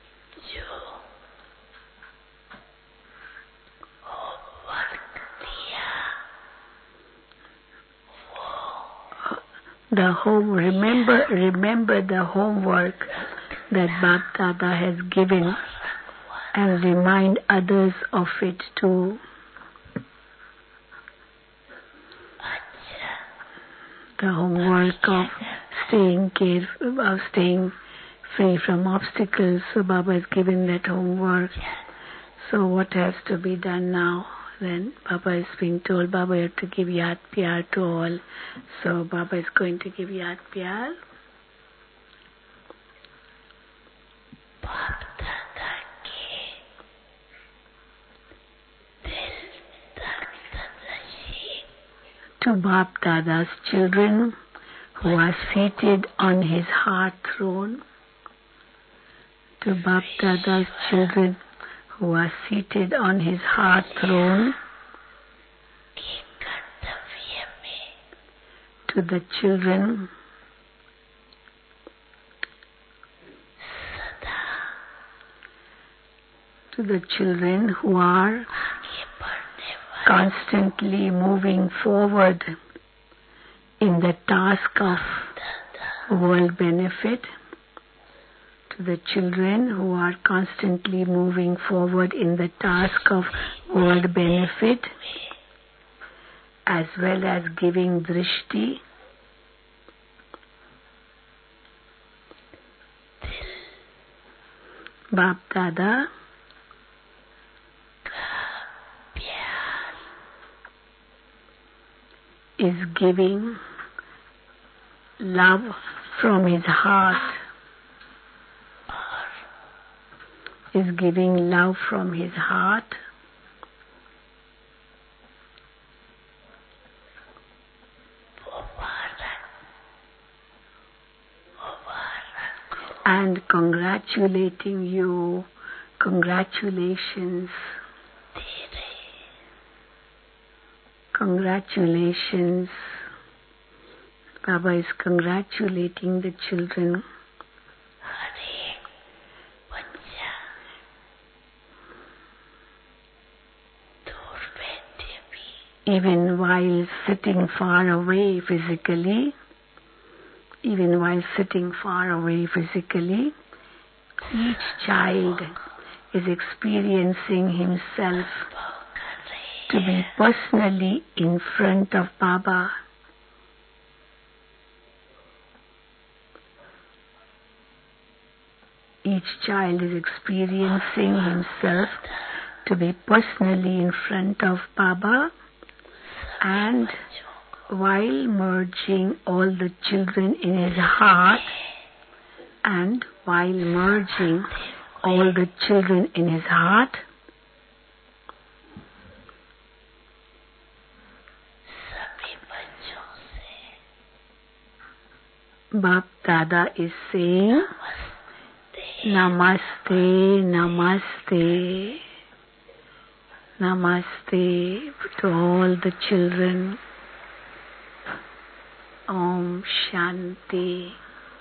The home, remember, remember the homework that Bap-Dada has given, and remind others of it too. The homework of staying careful, of staying free from obstacles. So Baba has given that homework. So what has to be done now? Then Baba is being told, Baba, you have to give Yad Pyar to all. So Baba is going to give Yad Pyar. To Bap-Dada's children who are seated on his heart throne. To Bap-Dada's children who are seated on his heart throne. To the children to the children who are constantly moving forward in the task of world benefit, to the children who are constantly moving forward in the task of world benefit, as well as giving drishti, Baap Dada is giving love from his heart, is giving love from his heart, and congratulating you. Congratulations. Congratulations. Baba is congratulating the children. Even while sitting far away physically, even while sitting far away physically, each child is experiencing himself to be personally in front of Baba. Each child is experiencing himself to be personally in front of Baba, and while merging all the children in his heart, and while merging all the children in his heart, Baap Dada is saying, Namaste, Namaste, Namaste to all the children. Om Shanti.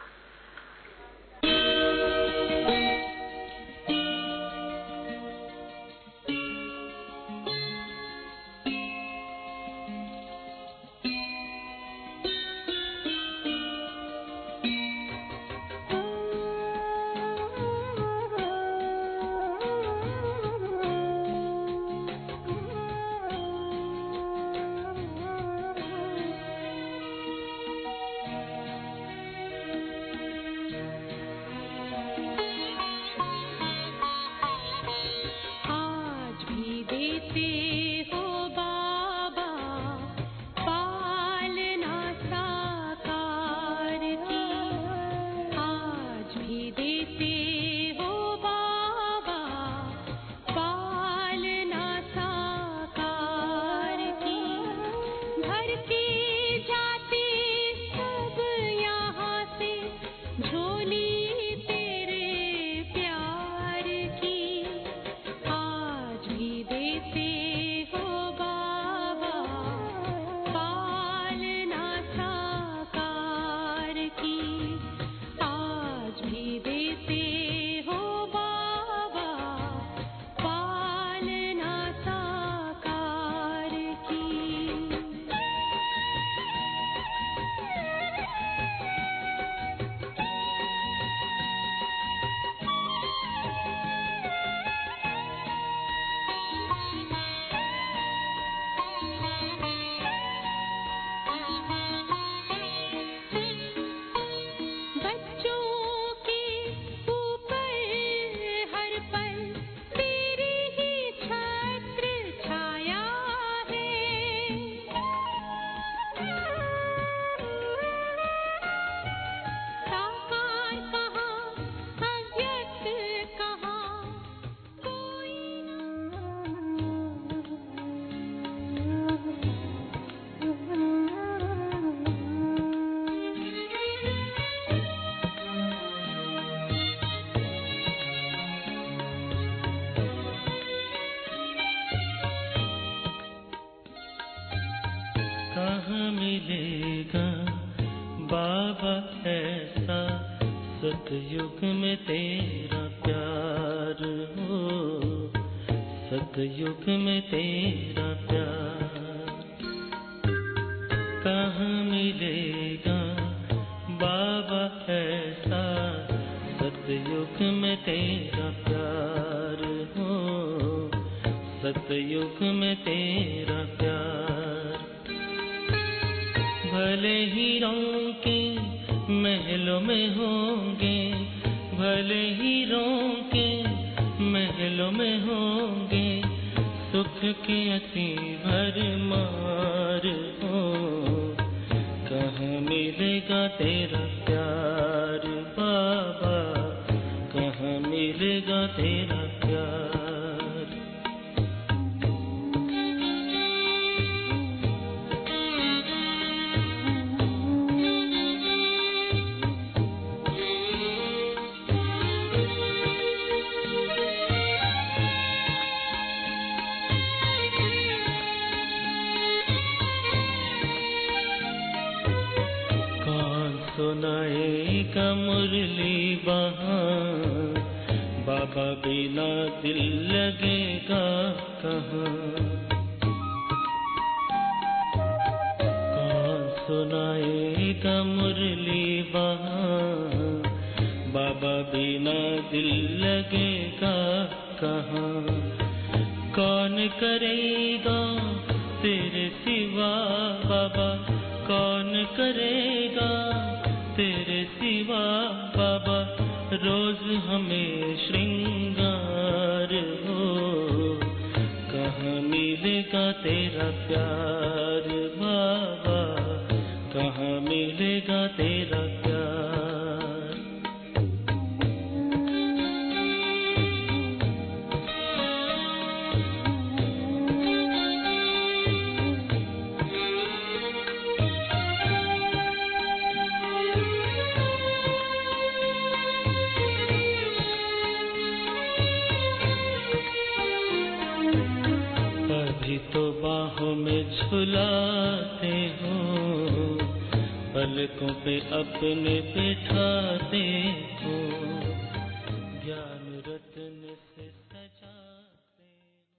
सतयुग में तेरा प्यार हो, सतयुग में तेरा प्यार कहाँ मिलेगा बाबा। बाबा ऐसा सतयुग में तेरा प्यार हो, सतयुग में तेरा प्यार। भले ही रोके महलों में होंगे, भले ही रोके महलों में होंगे, सुख के अति भरमार हो। कहाँ मिलेगा तेरा प्यार बाबा, कहाँ मिलेगा तेरा प्यार। सुनाएगा मुरली वहाँ, बाबा बिना दिल लगेगा कहाँ। कौन सुनाएगा मुरली वहाँ, बाबा बिना दिल लगेगा कहाँ। कौन करेगा तेरे सिवा बाबा, कौन करेगा तेरे सिवा बाबा, रोज हमें श्रृंगार हो। कहाँ मिलेगा तेरा प्यार बाबा, कहाँ मिलेगा तेरा प्यार। तो बाहों में झुलाते हो, पलकों पे अपने बिठाते हो, ज्ञान रत्न से सजाते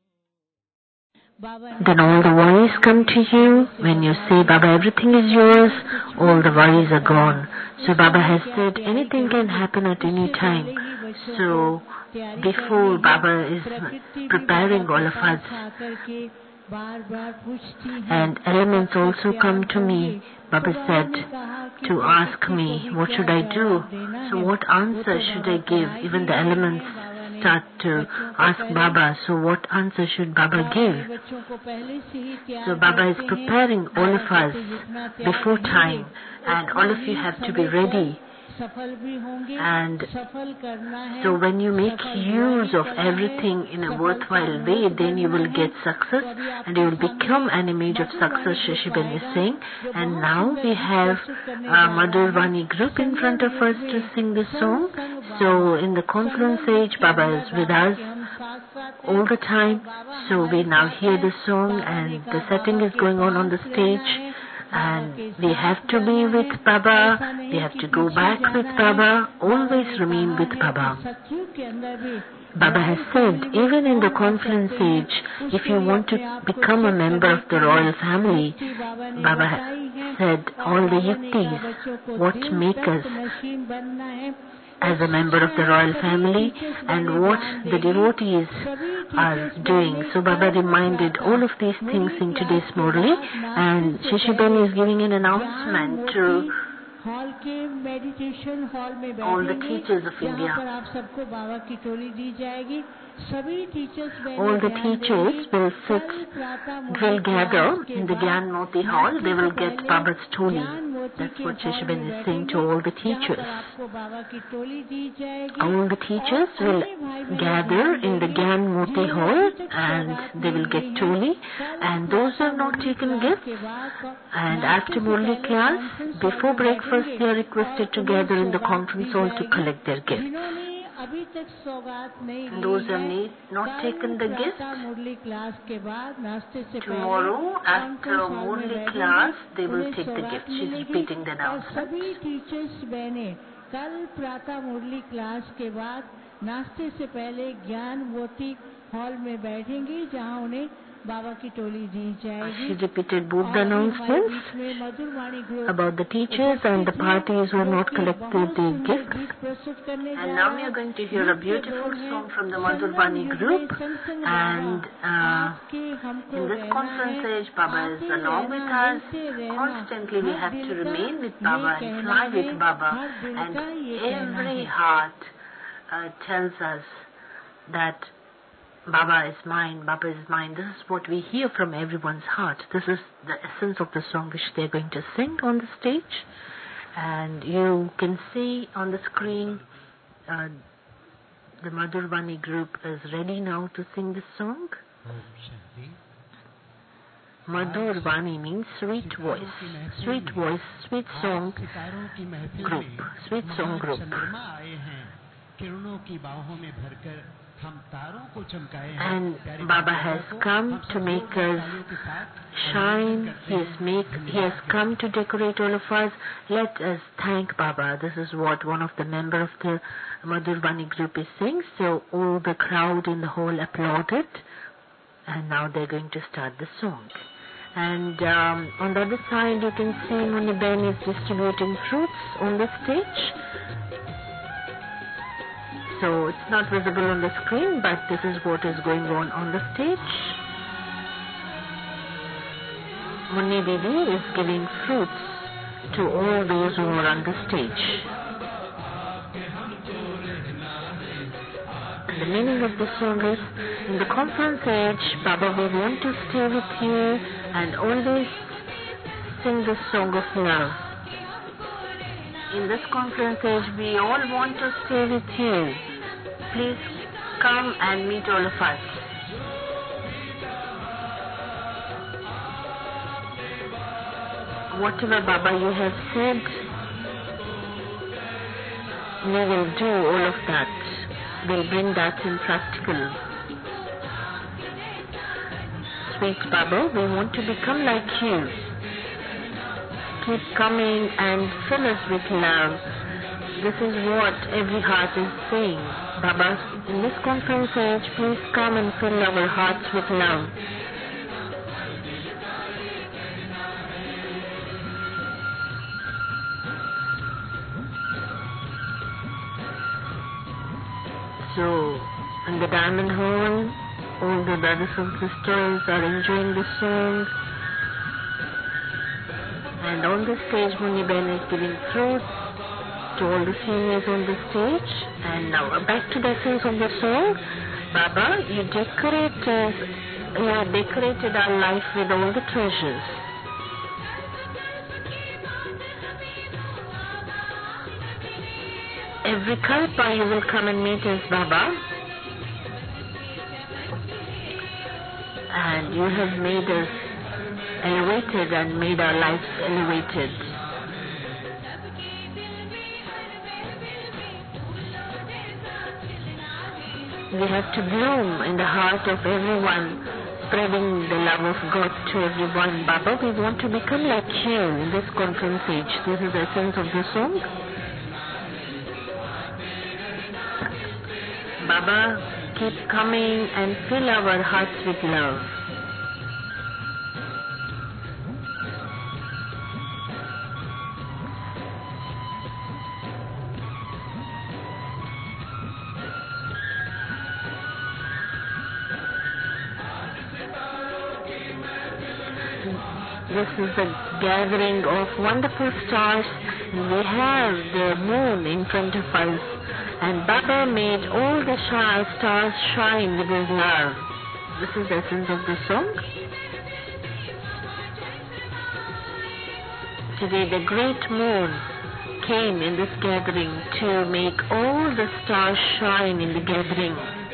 हो। Then all the worries come to you. When you say, Baba, everything is yours, all the worries are gone. So Baba has said anything can happen at any time. So before Baba is preparing all of us, and elements also come to me, Baba said, to ask me, what should I do? So what answer should I give? Even the elements start to ask Baba, so what answer should Baba give? So Baba is preparing all of us before time, and all of you have to be ready. And so when you make use of everything in a worthwhile way, then you will get success and you will become an image of success, Sheshiben is saying. And now we have a Mother Vani group in front of us to sing this song. So in the conference age, Baba is with us all the time. So we now hear the song and the setting is going on on the stage. And we have to be with Baba, we have to go back with Baba, always remain with Baba. Baba has said, even in the confluence age, if you want to become a member of the royal family, Baba said all the yuktis, what make us as a member of the royal family and what the devotees are doing. So Baba reminded all of these things in today's Murli, and Sheshiben is giving an announcement to all the teachers of India. All the teachers will sit, will gather in the Gyan Moti hall. They will get Baba's toli. That's what Sheshiben is saying to all the teachers. All the teachers will gather in the Gyan Moti hall and they will get toli. And those who have not taken gifts, and after Murli class, before breakfast, they are requested to gather in the conference hall to collect their gifts. Those who have not taken the gift, tomorrow after Murli class, they will take the gift. She's repeating the announcement. कल प्रातः मुरली class के बाद नाश्ते से पहले ज्ञान मोती hall में बैठेंगी, जहां उन्हें बाबा की टोली दी जाएगी। She repeated both the announcements बीच में Madhur Vani group about the teachers and the parties who have not collected their gifts. गीत प्रस्तुत करने जा And रहा now we है। are going to hear a beautiful song from the Madhur Bani group. And uh, in this conference age, Baba is along with us. Constantly we have to remain with Baba and fly with Baba. And every heart uh, tells us that Baba is mine, Baba is mine. This is what we hear from everyone's heart. This is the essence of the song which they are going to sing on the stage. And you can see on the screen uh, the Madhur Bani group is ready now to sing the song. Madhur Bani means sweet voice, sweet voice, sweet song group, sweet song group. And Baba has come to make us shine. He has, make, he has come to decorate all of us. Let us thank Baba. This is what one of the members of the Madhur Bani group is saying. So all the crowd in the hall applauded. And now they're going to start the song. And um, on the other side you can see Muni Ben is distributing fruits on the stage. So it's not visible on the screen, but this is what is going on on the stage. Munni Didi is giving fruits to all those who are on the stage. And the meaning of the song is, in the conference age, Baba, we want to stay with you and always sing the song of love. In this conference age, we all want to stay with you. Please come and meet all of us. Whatever Baba you have said, we will do all of that. We'll bring that in practical. Sweet Baba, we want to become like you. Keep coming and fill us with love. This is what every heart is saying. Baba, in this conference age, please come and fill our hearts with love. So, in the Diamond Hall, all the brothers and sisters are enjoying the song. And on the stage, Muni Ben is giving fruits to all the seniors on the stage. And now back to the essence of the song. Baba, you decorated, you have decorated our life with all the treasures. Every kalpa you will come and meet us, Baba. And you have made us elevated and made our lives elevated. We have to bloom in the heart of everyone, spreading the love of God to everyone. Baba, we want to become like you in this conference age. This is the essence of the song. Baba, keep coming and fill our hearts with love. This is a gathering of wonderful stars. We have the moon in front of us. And Baba made all the stars shine with his love. This is the essence of the song. Today the great moon came in this gathering to make all the stars shine in the gathering.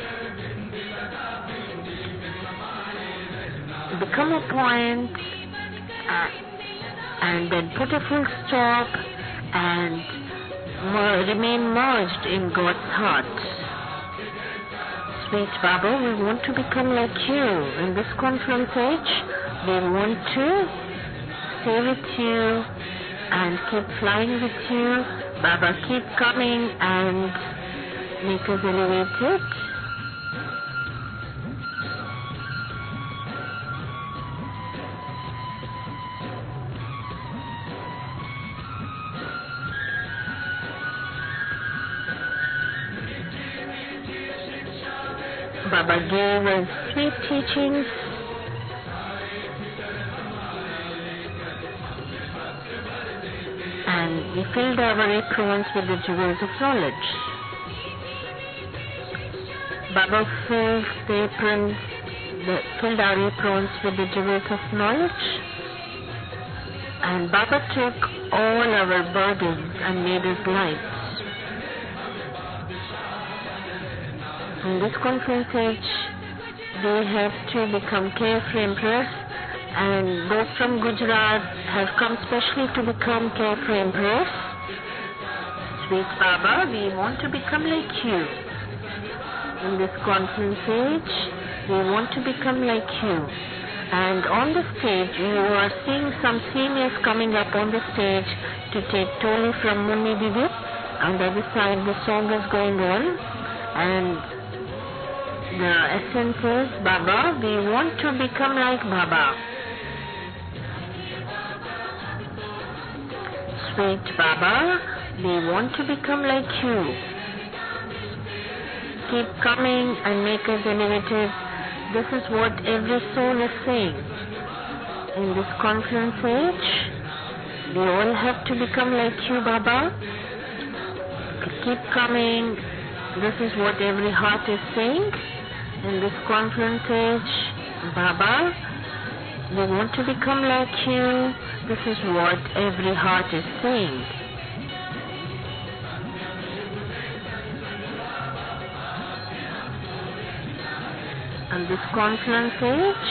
Become a point uh, and then put a full stop and mer- remain merged in God's heart. Sweet Baba, we want to become like you. In this conference age, we want to stay with you and keep flying with you. Baba, keep coming and make us elevated. Baba gave us sweet teachings. And we filled our aprons with the jewels of knowledge. Baba filled the aprons, the, filled our aprons with the jewels of knowledge. And Baba took all our burdens and made us light. In this conference age, they have to become carefree emperors, and those from Gujarat have come specially to become carefree emperors. Sweet Baba, we want to become like you. In this conference age, we want to become like you. And on the stage, you are seeing some seniors coming up on the stage to take Toli from Muni Didi. On the other side, the song is going on. And the essence is, Baba, we want to become like Baba. Sweet Baba, we want to become like you. Keep coming and make us elevated. This is what every soul is saying. In this conference age, we all have to become like you, Baba. Keep coming. This is what every heart is saying. In this conference age, Baba, we want to become like you. This is what every heart is saying. In this conference age,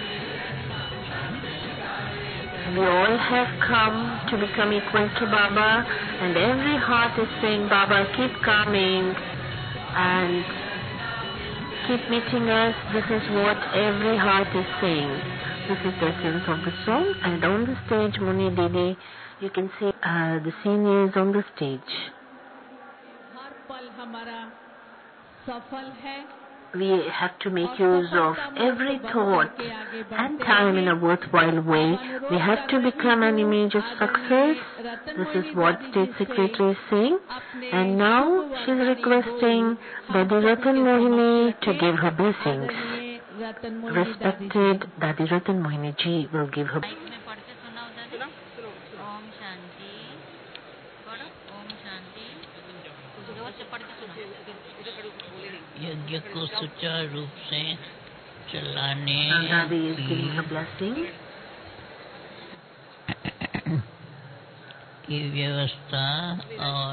we all have come to become equal to Baba, and every heart is saying, Baba, keep coming and keep meeting us. This is what every heart is saying. This is the essence of the song. And on the stage, Muni Didi, you can see uh, the seniors on the stage. हर पल हमारा सफल है. We have to make use of every thought and time in a worthwhile way. We have to become an image of success. This is what State Secretary is saying. And now she is requesting Dadi Ratan Mohini to give her blessings. Respected Dadi Ratan Mohini ji will give her blessings. यज्ञ को सुचारू रूप से चलाने की व्यवस्था और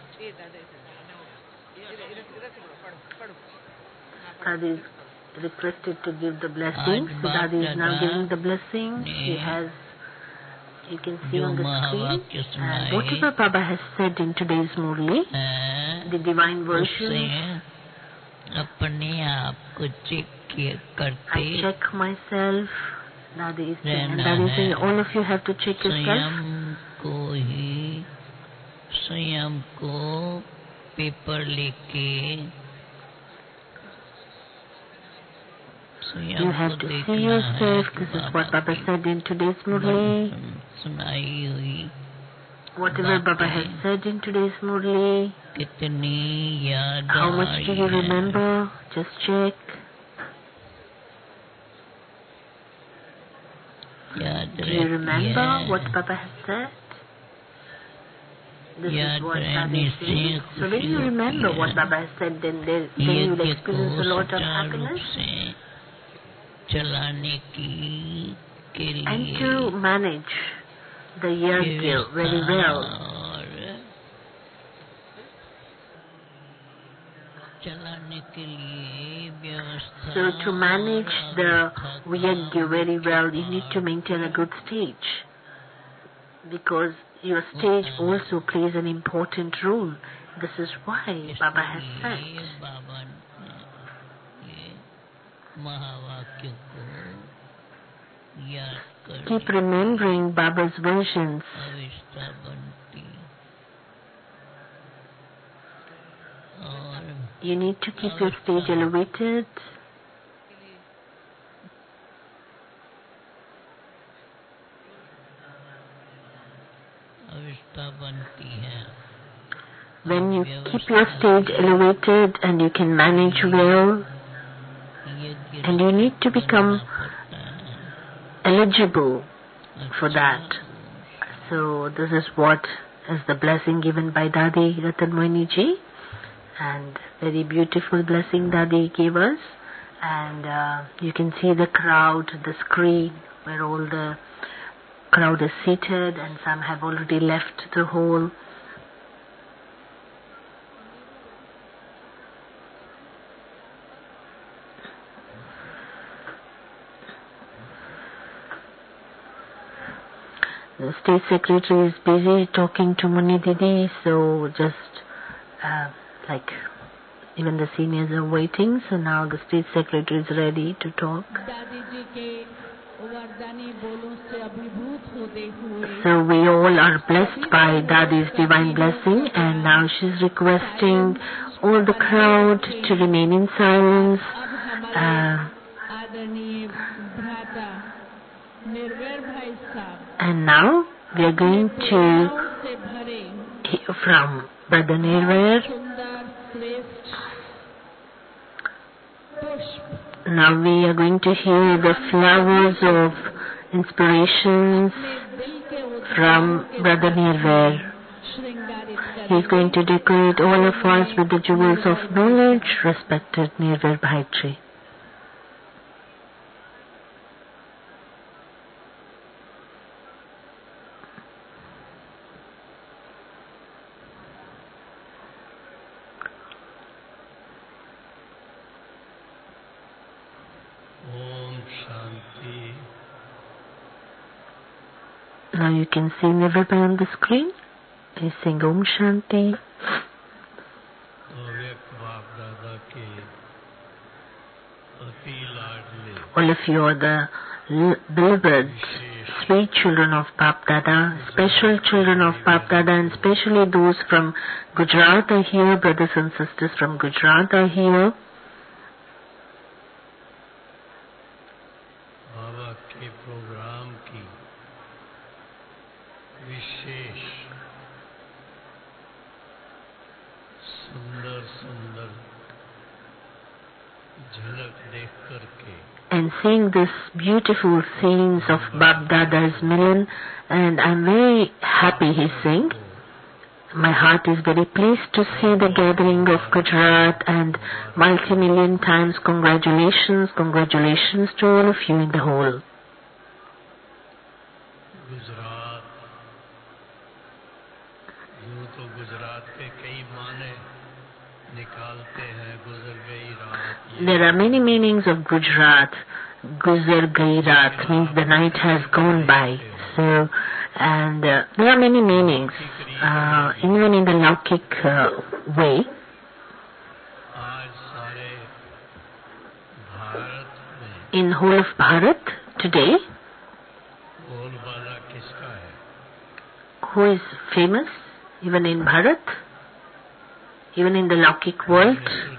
Dadi is requested to give the blessing. So Dadi is now giving the blessing. She has, you can see on the screen, and whatever Baba has said in today's Murli, the divine version. अपने आप को check करते I check myself. Dadi is saying, and Dadi is saying, all of you have to check yourself. स्वयं को ही स्वयं को paper लेके you have to see yourself. This is what Baba said in today's Murli. सुनाई हुई Whatever Baba has said in today's Murli, how much do you remember? Just check. Do you remember what Baba has said? This is what Dadi is saying. So when you remember what Baba has said, then, there, then you will experience a lot of happiness. And to manage the yajna very well. So to manage the yajna very well, you need to maintain a good stage. Because your stage also plays an important role. This is why Baba has said. Keep remembering Baba's versions. You need to keep your stage elevated. When you keep your stage elevated and you can manage well, And you need to become eligible for that. So this is what is the blessing given by Dadi Ratanmohini Ji, and very beautiful blessing Dadi gave us. And uh, you can see the crowd, the screen where all the crowd is seated, and some have already left the hall. The State Secretary is busy talking to Muni Didi, so just uh, like even the seniors are waiting, so now the State Secretary is ready to talk. So we all are blessed by Dadi's divine blessing, and now she's requesting all the crowd to remain in silence. Uh, and now we are going to hear from Brother Nirvair. Now we are going to hear the flowers of inspirations from Brother Nirvair. He is going to decorate all of us with the jewels of knowledge, respected Nirvair Bhaitri. Now you can see Nirvair Bhai on the screen. He's saying Om Shanti. All of you are the beloved, sweet children of Bap Dada, special children of Bap Dada, and especially those from Gujarat are here, brothers and sisters from Gujarat are here. And seeing this beautiful scenes of Bap Dada's Milan, and I'm very happy, he's saying. My heart is very pleased to see the gathering of Gujarat, and multi-million times congratulations, congratulations to all of you in the whole. There are many meanings of Gujarat. Guzar Gai Raat means the night has gone by. So, and uh, there are many meanings, uh, even in the Laukik uh, way. In whole of Bharat today, who is famous even in Bharat, even in the Laukik world?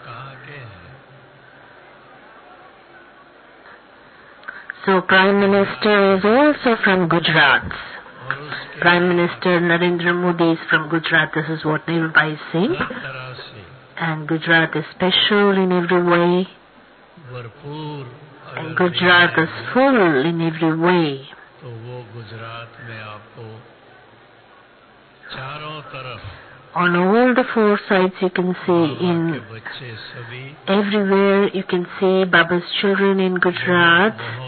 So Prime Minister is also from Gujarat. Prime Minister Narendra Modi is from Gujarat. This is what Nirvair Bhai is saying. And Gujarat is special in every way. And Gujarat is full in every way. On all the four sides you can see, in everywhere you can see Baba's children in Gujarat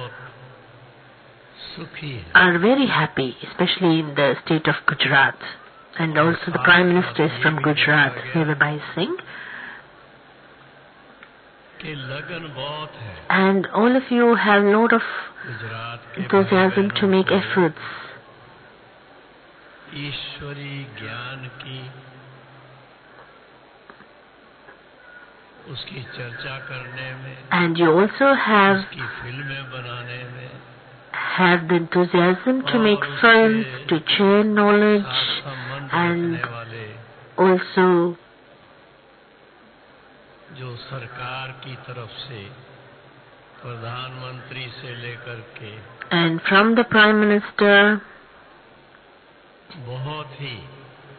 are very happy, especially in the state of Gujarat. And also the Prime Minister is from Gujarat, Nirvair Bhai Singh. And all of you have a lot of enthusiasm to make efforts. And you also have have the enthusiasm to make films, to share knowledge, and also जो सरकार की तरफ से प्रधानमंत्री से लेकर के and from the Prime Minister बहुत ही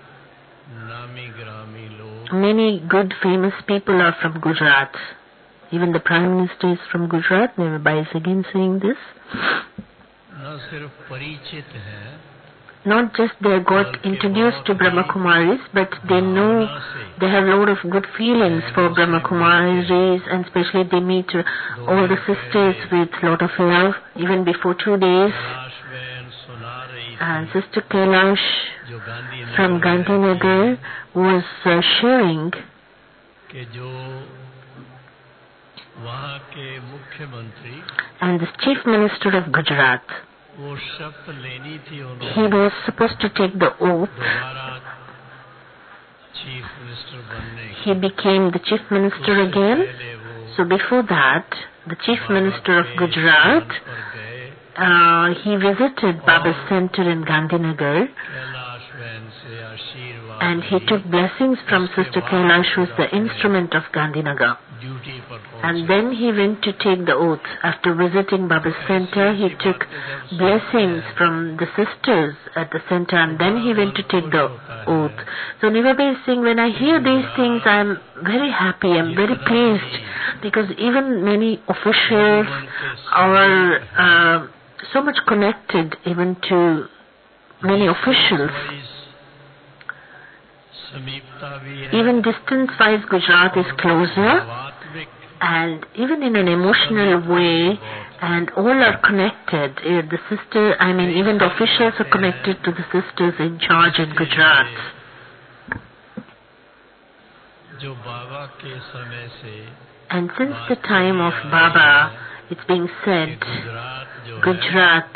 नामी ग्रामी लोग many good famous people are from Gujarat. Even the Prime Minister is from Gujarat. Nearby is again saying this. न सिर्फ परिचित हैं, not just they got introduced to Brahma Kumaris, but they know they have a lot of good feelings for Brahma Kumaris, and especially they meet all the sisters with a lot of love. Even before two days, and Sister Kailash from Gandhinagar was uh, sharing and the Chief Minister of Gujarat, he was supposed to take the oath. He became the Chief Minister again. So before that, the Chief Minister of Gujarat, uh, he visited Baba's center in Gandhinagar, and he took blessings from Sister Kailash, who was the instrument of Gandhinagar. And then he went to take the oath. After visiting Baba's center, he took blessings from the sisters at the center, and then he went to take the oath. So Nivabai is saying, when I hear these things, I am very happy, I am very pleased, because even many officials are uh, so much connected even to many officials. Even distance-wise, Gujarat is closer, and even in an emotional way, and all are connected. Uh, the sister, I mean, even the officials are connected to the sisters in charge in Gujarat. And since the time of Baba, it's being said, Gujarat,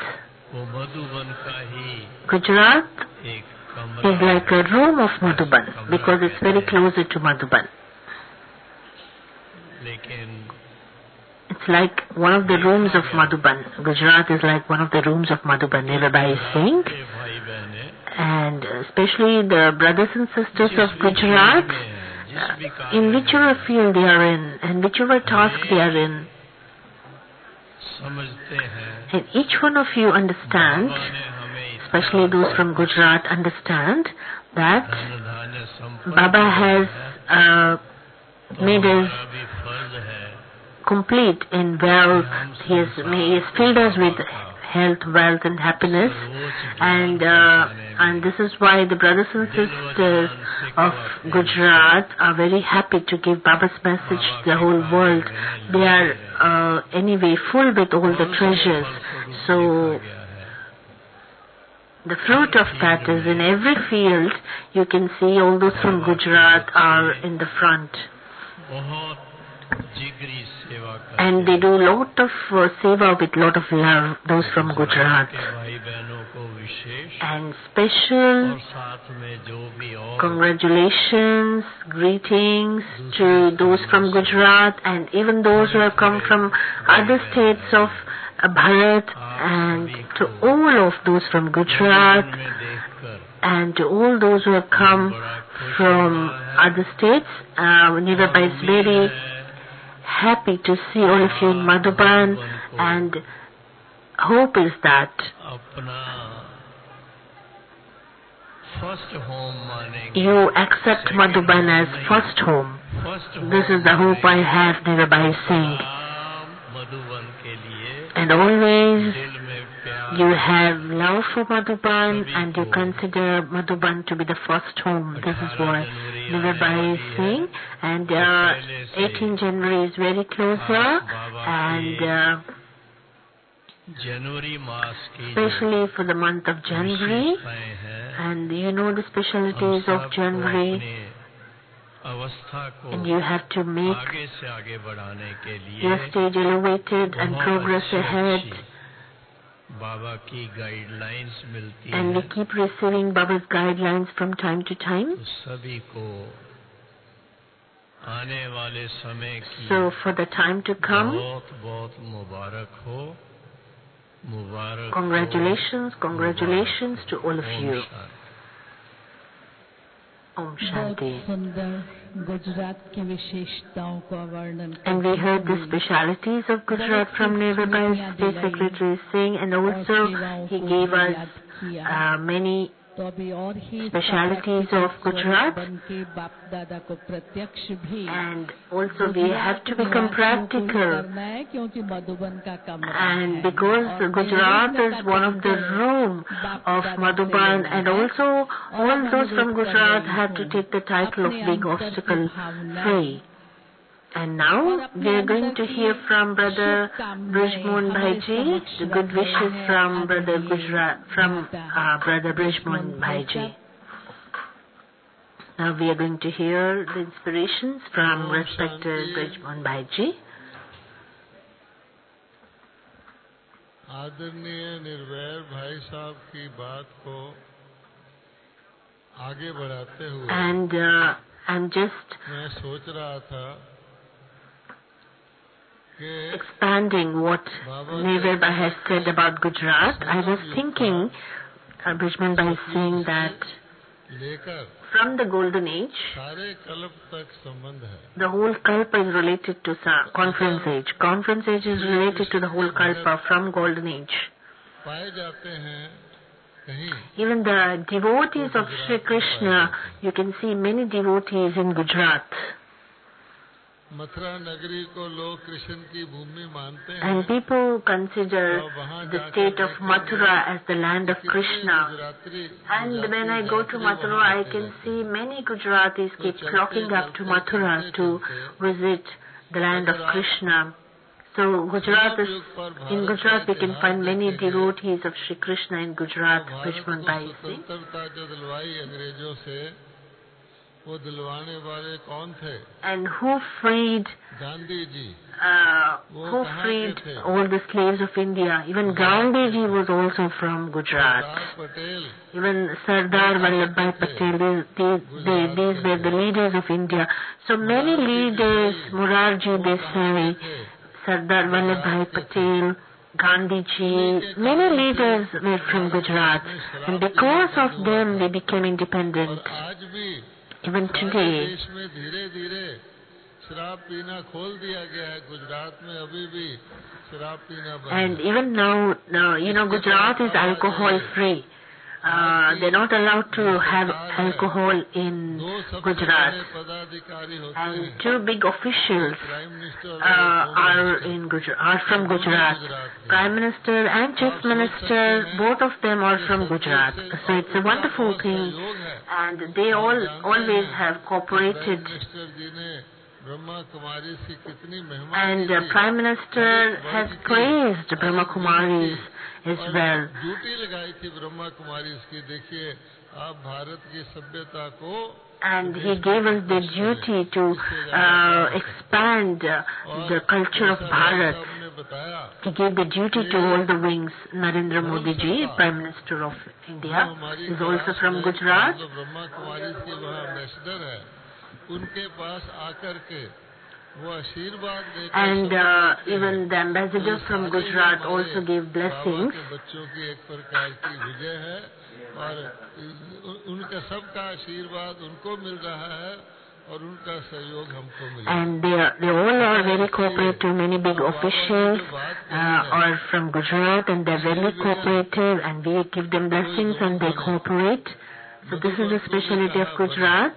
Gujarat is like a room of Madhuban, because it's very closer to Madhuban. It's like one of the rooms of Madhuban. Gujarat is like one of the rooms of Madhuban, Nirabai is saying. And especially the brothers and sisters of Gujarat, uh, in whichever field they are in, and whichever task they are in, and each one of you understand, especially those from Gujarat, understand that Baba has uh, made us complete in wealth. He has, he has filled us with health, wealth and happiness, and uh, and this is why the brothers and sisters of Gujarat are very happy to give Baba's message to the whole world. They are uh, anyway full with all the treasures. So the fruit of that is in every field. You can see all those from Gujarat are in the front. And they do lot of uh, seva with lot of love, those from Gujarat. And special congratulations, greetings to those from Gujarat, and even those who have come from other states of uh, Bharat, and to all of those from Gujarat, and to all those who have come from other states. Uh, Nirabai is very happy to see all of you in Madhuban, and hope is that you accept Madhuban as first home. This is the hope I have, Nirabai is saying. And always you have love for Madhuban, and you consider Madhuban to be the first home. This is what Nirabai is saying. And uh, eighteenth January is very closer, and uh, especially for the month of January, and you know the specialties of January, and you have to make your stage elevated and progress ahead. And we keep receiving Baba's guidelines from time to time. So for the time to come, congratulations, congratulations to all of you. Om Shanti. And we heard the specialities of Gujarat from Nirabai, State Secretary Singh, and also he gave us uh, many तो अभी और ही specialities of Gujarat. बन के बाप दादा को प्रत्यक्ष भी And also we have to become practical. करना है क्योंकि मधुबन का कमरा And है because और Gujarat देखने is का one of the tension room बाप of दादा से Madhuban, लेना and है। also और all अब those from अनुरोध कर Gujarat रही had to हूँ, take the title of अपने being अंतर की obstacle भावनाएं free. And और now अपने we are अंदर going to की hear from Brother शुभकामनाएं Brijmohan हमारे Bhaiji, समक्ष the good रख wishes रहे हैं from Brother आदरणीय Gujarat, from भ्राता uh, Brother ब्रिजमोहन Brijmohan भाई Bhaiji. साहब। Now we are going to hear the inspirations from Om respected Shanti. Brijmohan Bhaiji. आदरणीय निर्वैर भाई साहब की बात को आगे बढ़ाते हुए And uh, I'm just मैं सोच रहा था कि expanding what Nirvai has said about Gujarat. I was thinking, uh, Brijmohan Bhai is saying that लेकर from the golden age, सारे कल्प तक संबंध है। the whole kalpa is related to sa- conference age. Conference age is related to the whole kalpa from golden age. पाए जाते हैं कहीं Even the devotees of Sri Krishna, you can see many devotees in Gujarat. Mathura नगरी को लोग कृष्ण की भूमि मानते हैं। And people consider the state of Mathura as the land of Krishna. And when I go to Mathura, I can see many Gujaratis keep flocking up to Mathura to visit the land of Krishna. So Gujarat is, in Gujarat we can find many devotees of Sri Krishna in Gujarat, Brijmohan Bhai is saying. स्वतंत्रता जो दिलवाई अंग्रेजों से वो दिलवाने वाले कौन थे? And who freed Gandhi ji. uh, who freed all the slaves of India? Even Gandhi ji was also from Gujarat. Even Sardar Vallabhbhai Patel, these, they, these were the leaders of India. So many leaders, Morarji Desai, Sardar Vallabhbhai Patel, Gandhi ji, many leaders were from Gujarat. And because of them, they became independent. Even today, देश में धीरे धीरे शराब पीना खोल दिया गया है। गुजरात में अभी भी शराब पीना बंद है। and even now, now, you know, Gujarat is alcohol free. Uh, they're not allowed to have alcohol in Gujarat. And two big officials uh, are in Gujarat, are from Gujarat. Prime Minister and Chief Minister, both of them are from Gujarat. So it's a wonderful thing, and they all always have cooperated. And uh, Prime Minister has praised Brahma Kumaris as well. And he gave us the duty to uh, expand uh, the culture of Bharat. He gave the duty to all the wings. Narendra Modi ji, Prime Minister of India, is also from Gujarat. And uh, even the ambassador from Gujarat also gave blessings. And they, are, they all are very cooperative. Many big officials uh, are from Gujarat, and they're very cooperative, and we give them blessings and they cooperate. So this is the speciality of Gujarat.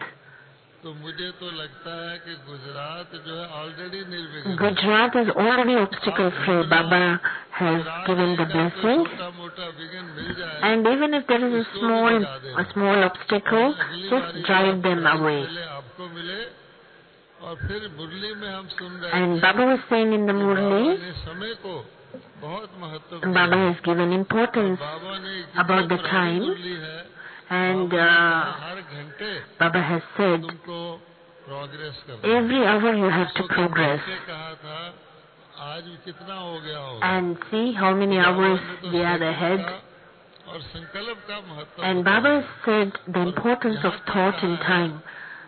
Gujarat is already obstacle free. Baba has given the blessings. And even if there is a small, a small obstacle, just drive them away. And Baba was saying in the Murli, Baba has given importance about the time. And uh, Baba has said, every hour you have to progress. And see how many hours we are ahead. And Baba said the importance of thought and time.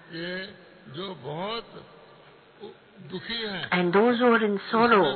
And those who are in sorrow,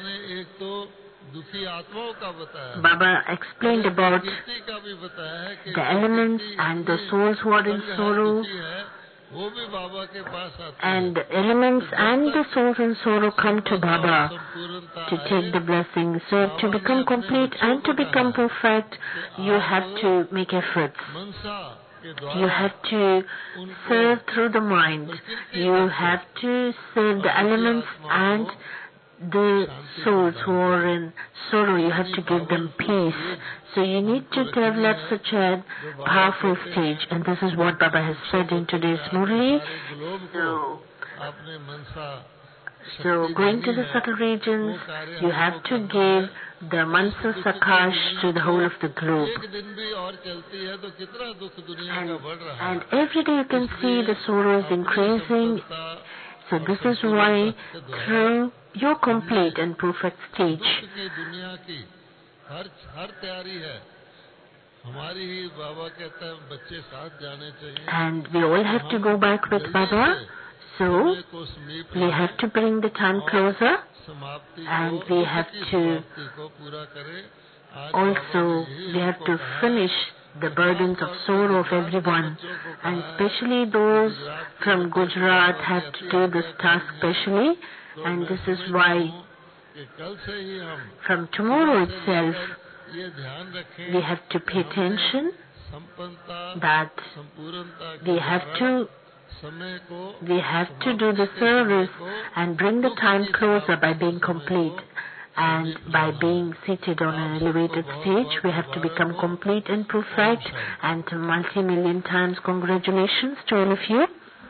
Baba explained about the elements and the souls who are in sorrow. वो भी बाबा के पास आते And हैं। the elements and the souls in sorrow come to Baba to take the blessing. So to become complete and to become perfect, you have to make efforts. मनसा के You द्वारा have to serve through the mind. You have to serve the elements and the souls who are in sorrow. You have to give them peace. So you need to develop such a powerful stage. And this is what Baba has said in today's Murli. So, आपने मनसा so going to the subtle regions, you have to give the Mansa Sakash to the whole of the globe. एक दिन भी और चलती है तो कितना दुख दुनिया का And, बढ़ रहा है। and every day you can see the sorrow is increasing. So this is why through your complete and perfect stage, दुख की दुनिया की हर हर तैयारी है। हमारी ही बाबा कहता है बच्चे साथ जाने चाहिए। and we all have to go back with Baba. So समय को समीप we have to bring the time closer, समाप्ति and को we दुख have की to समाप्ति को पूरा करें। आज also बाबा ने यही we have हमको to कहा है। finish the burdens of sorrow of everyone, and especially those from Gujarat have to do this task specially, and this is why कि कल से ही हम from tomorrow itself ये ध्यान रखें we have to pay attention संपन्नता that संपूर्णता we के have द्वारा to समय को we have to do the service and bring the time closer by being complete. And by being seated on an elevated stage, we have to become complete and perfect. And multi-million times congratulations to all of you.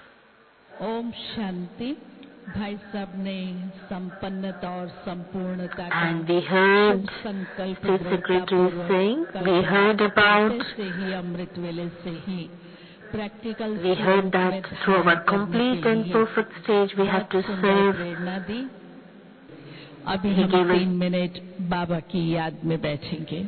Om Shanti. भाई साहब ने संपन्नता और संपूर्णता का And we heard संकल्प the secretary saying, we heard about, से ही अमृत वेले से ही practical we heard that through our complete and perfect stage, we have to serve. प्रेरणा दी। अभी He हम gave us- तीन मिनट बाबा की याद में बैठेंगे।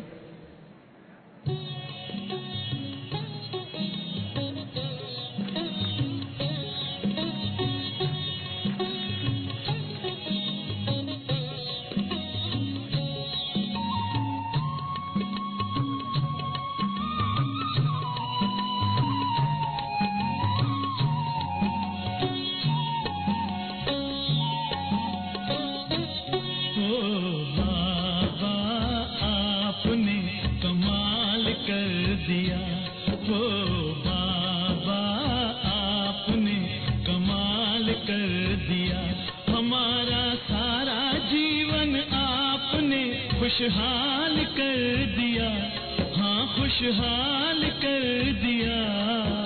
खुशहाल कर दिया, हाँ खुशहाल कर दिया।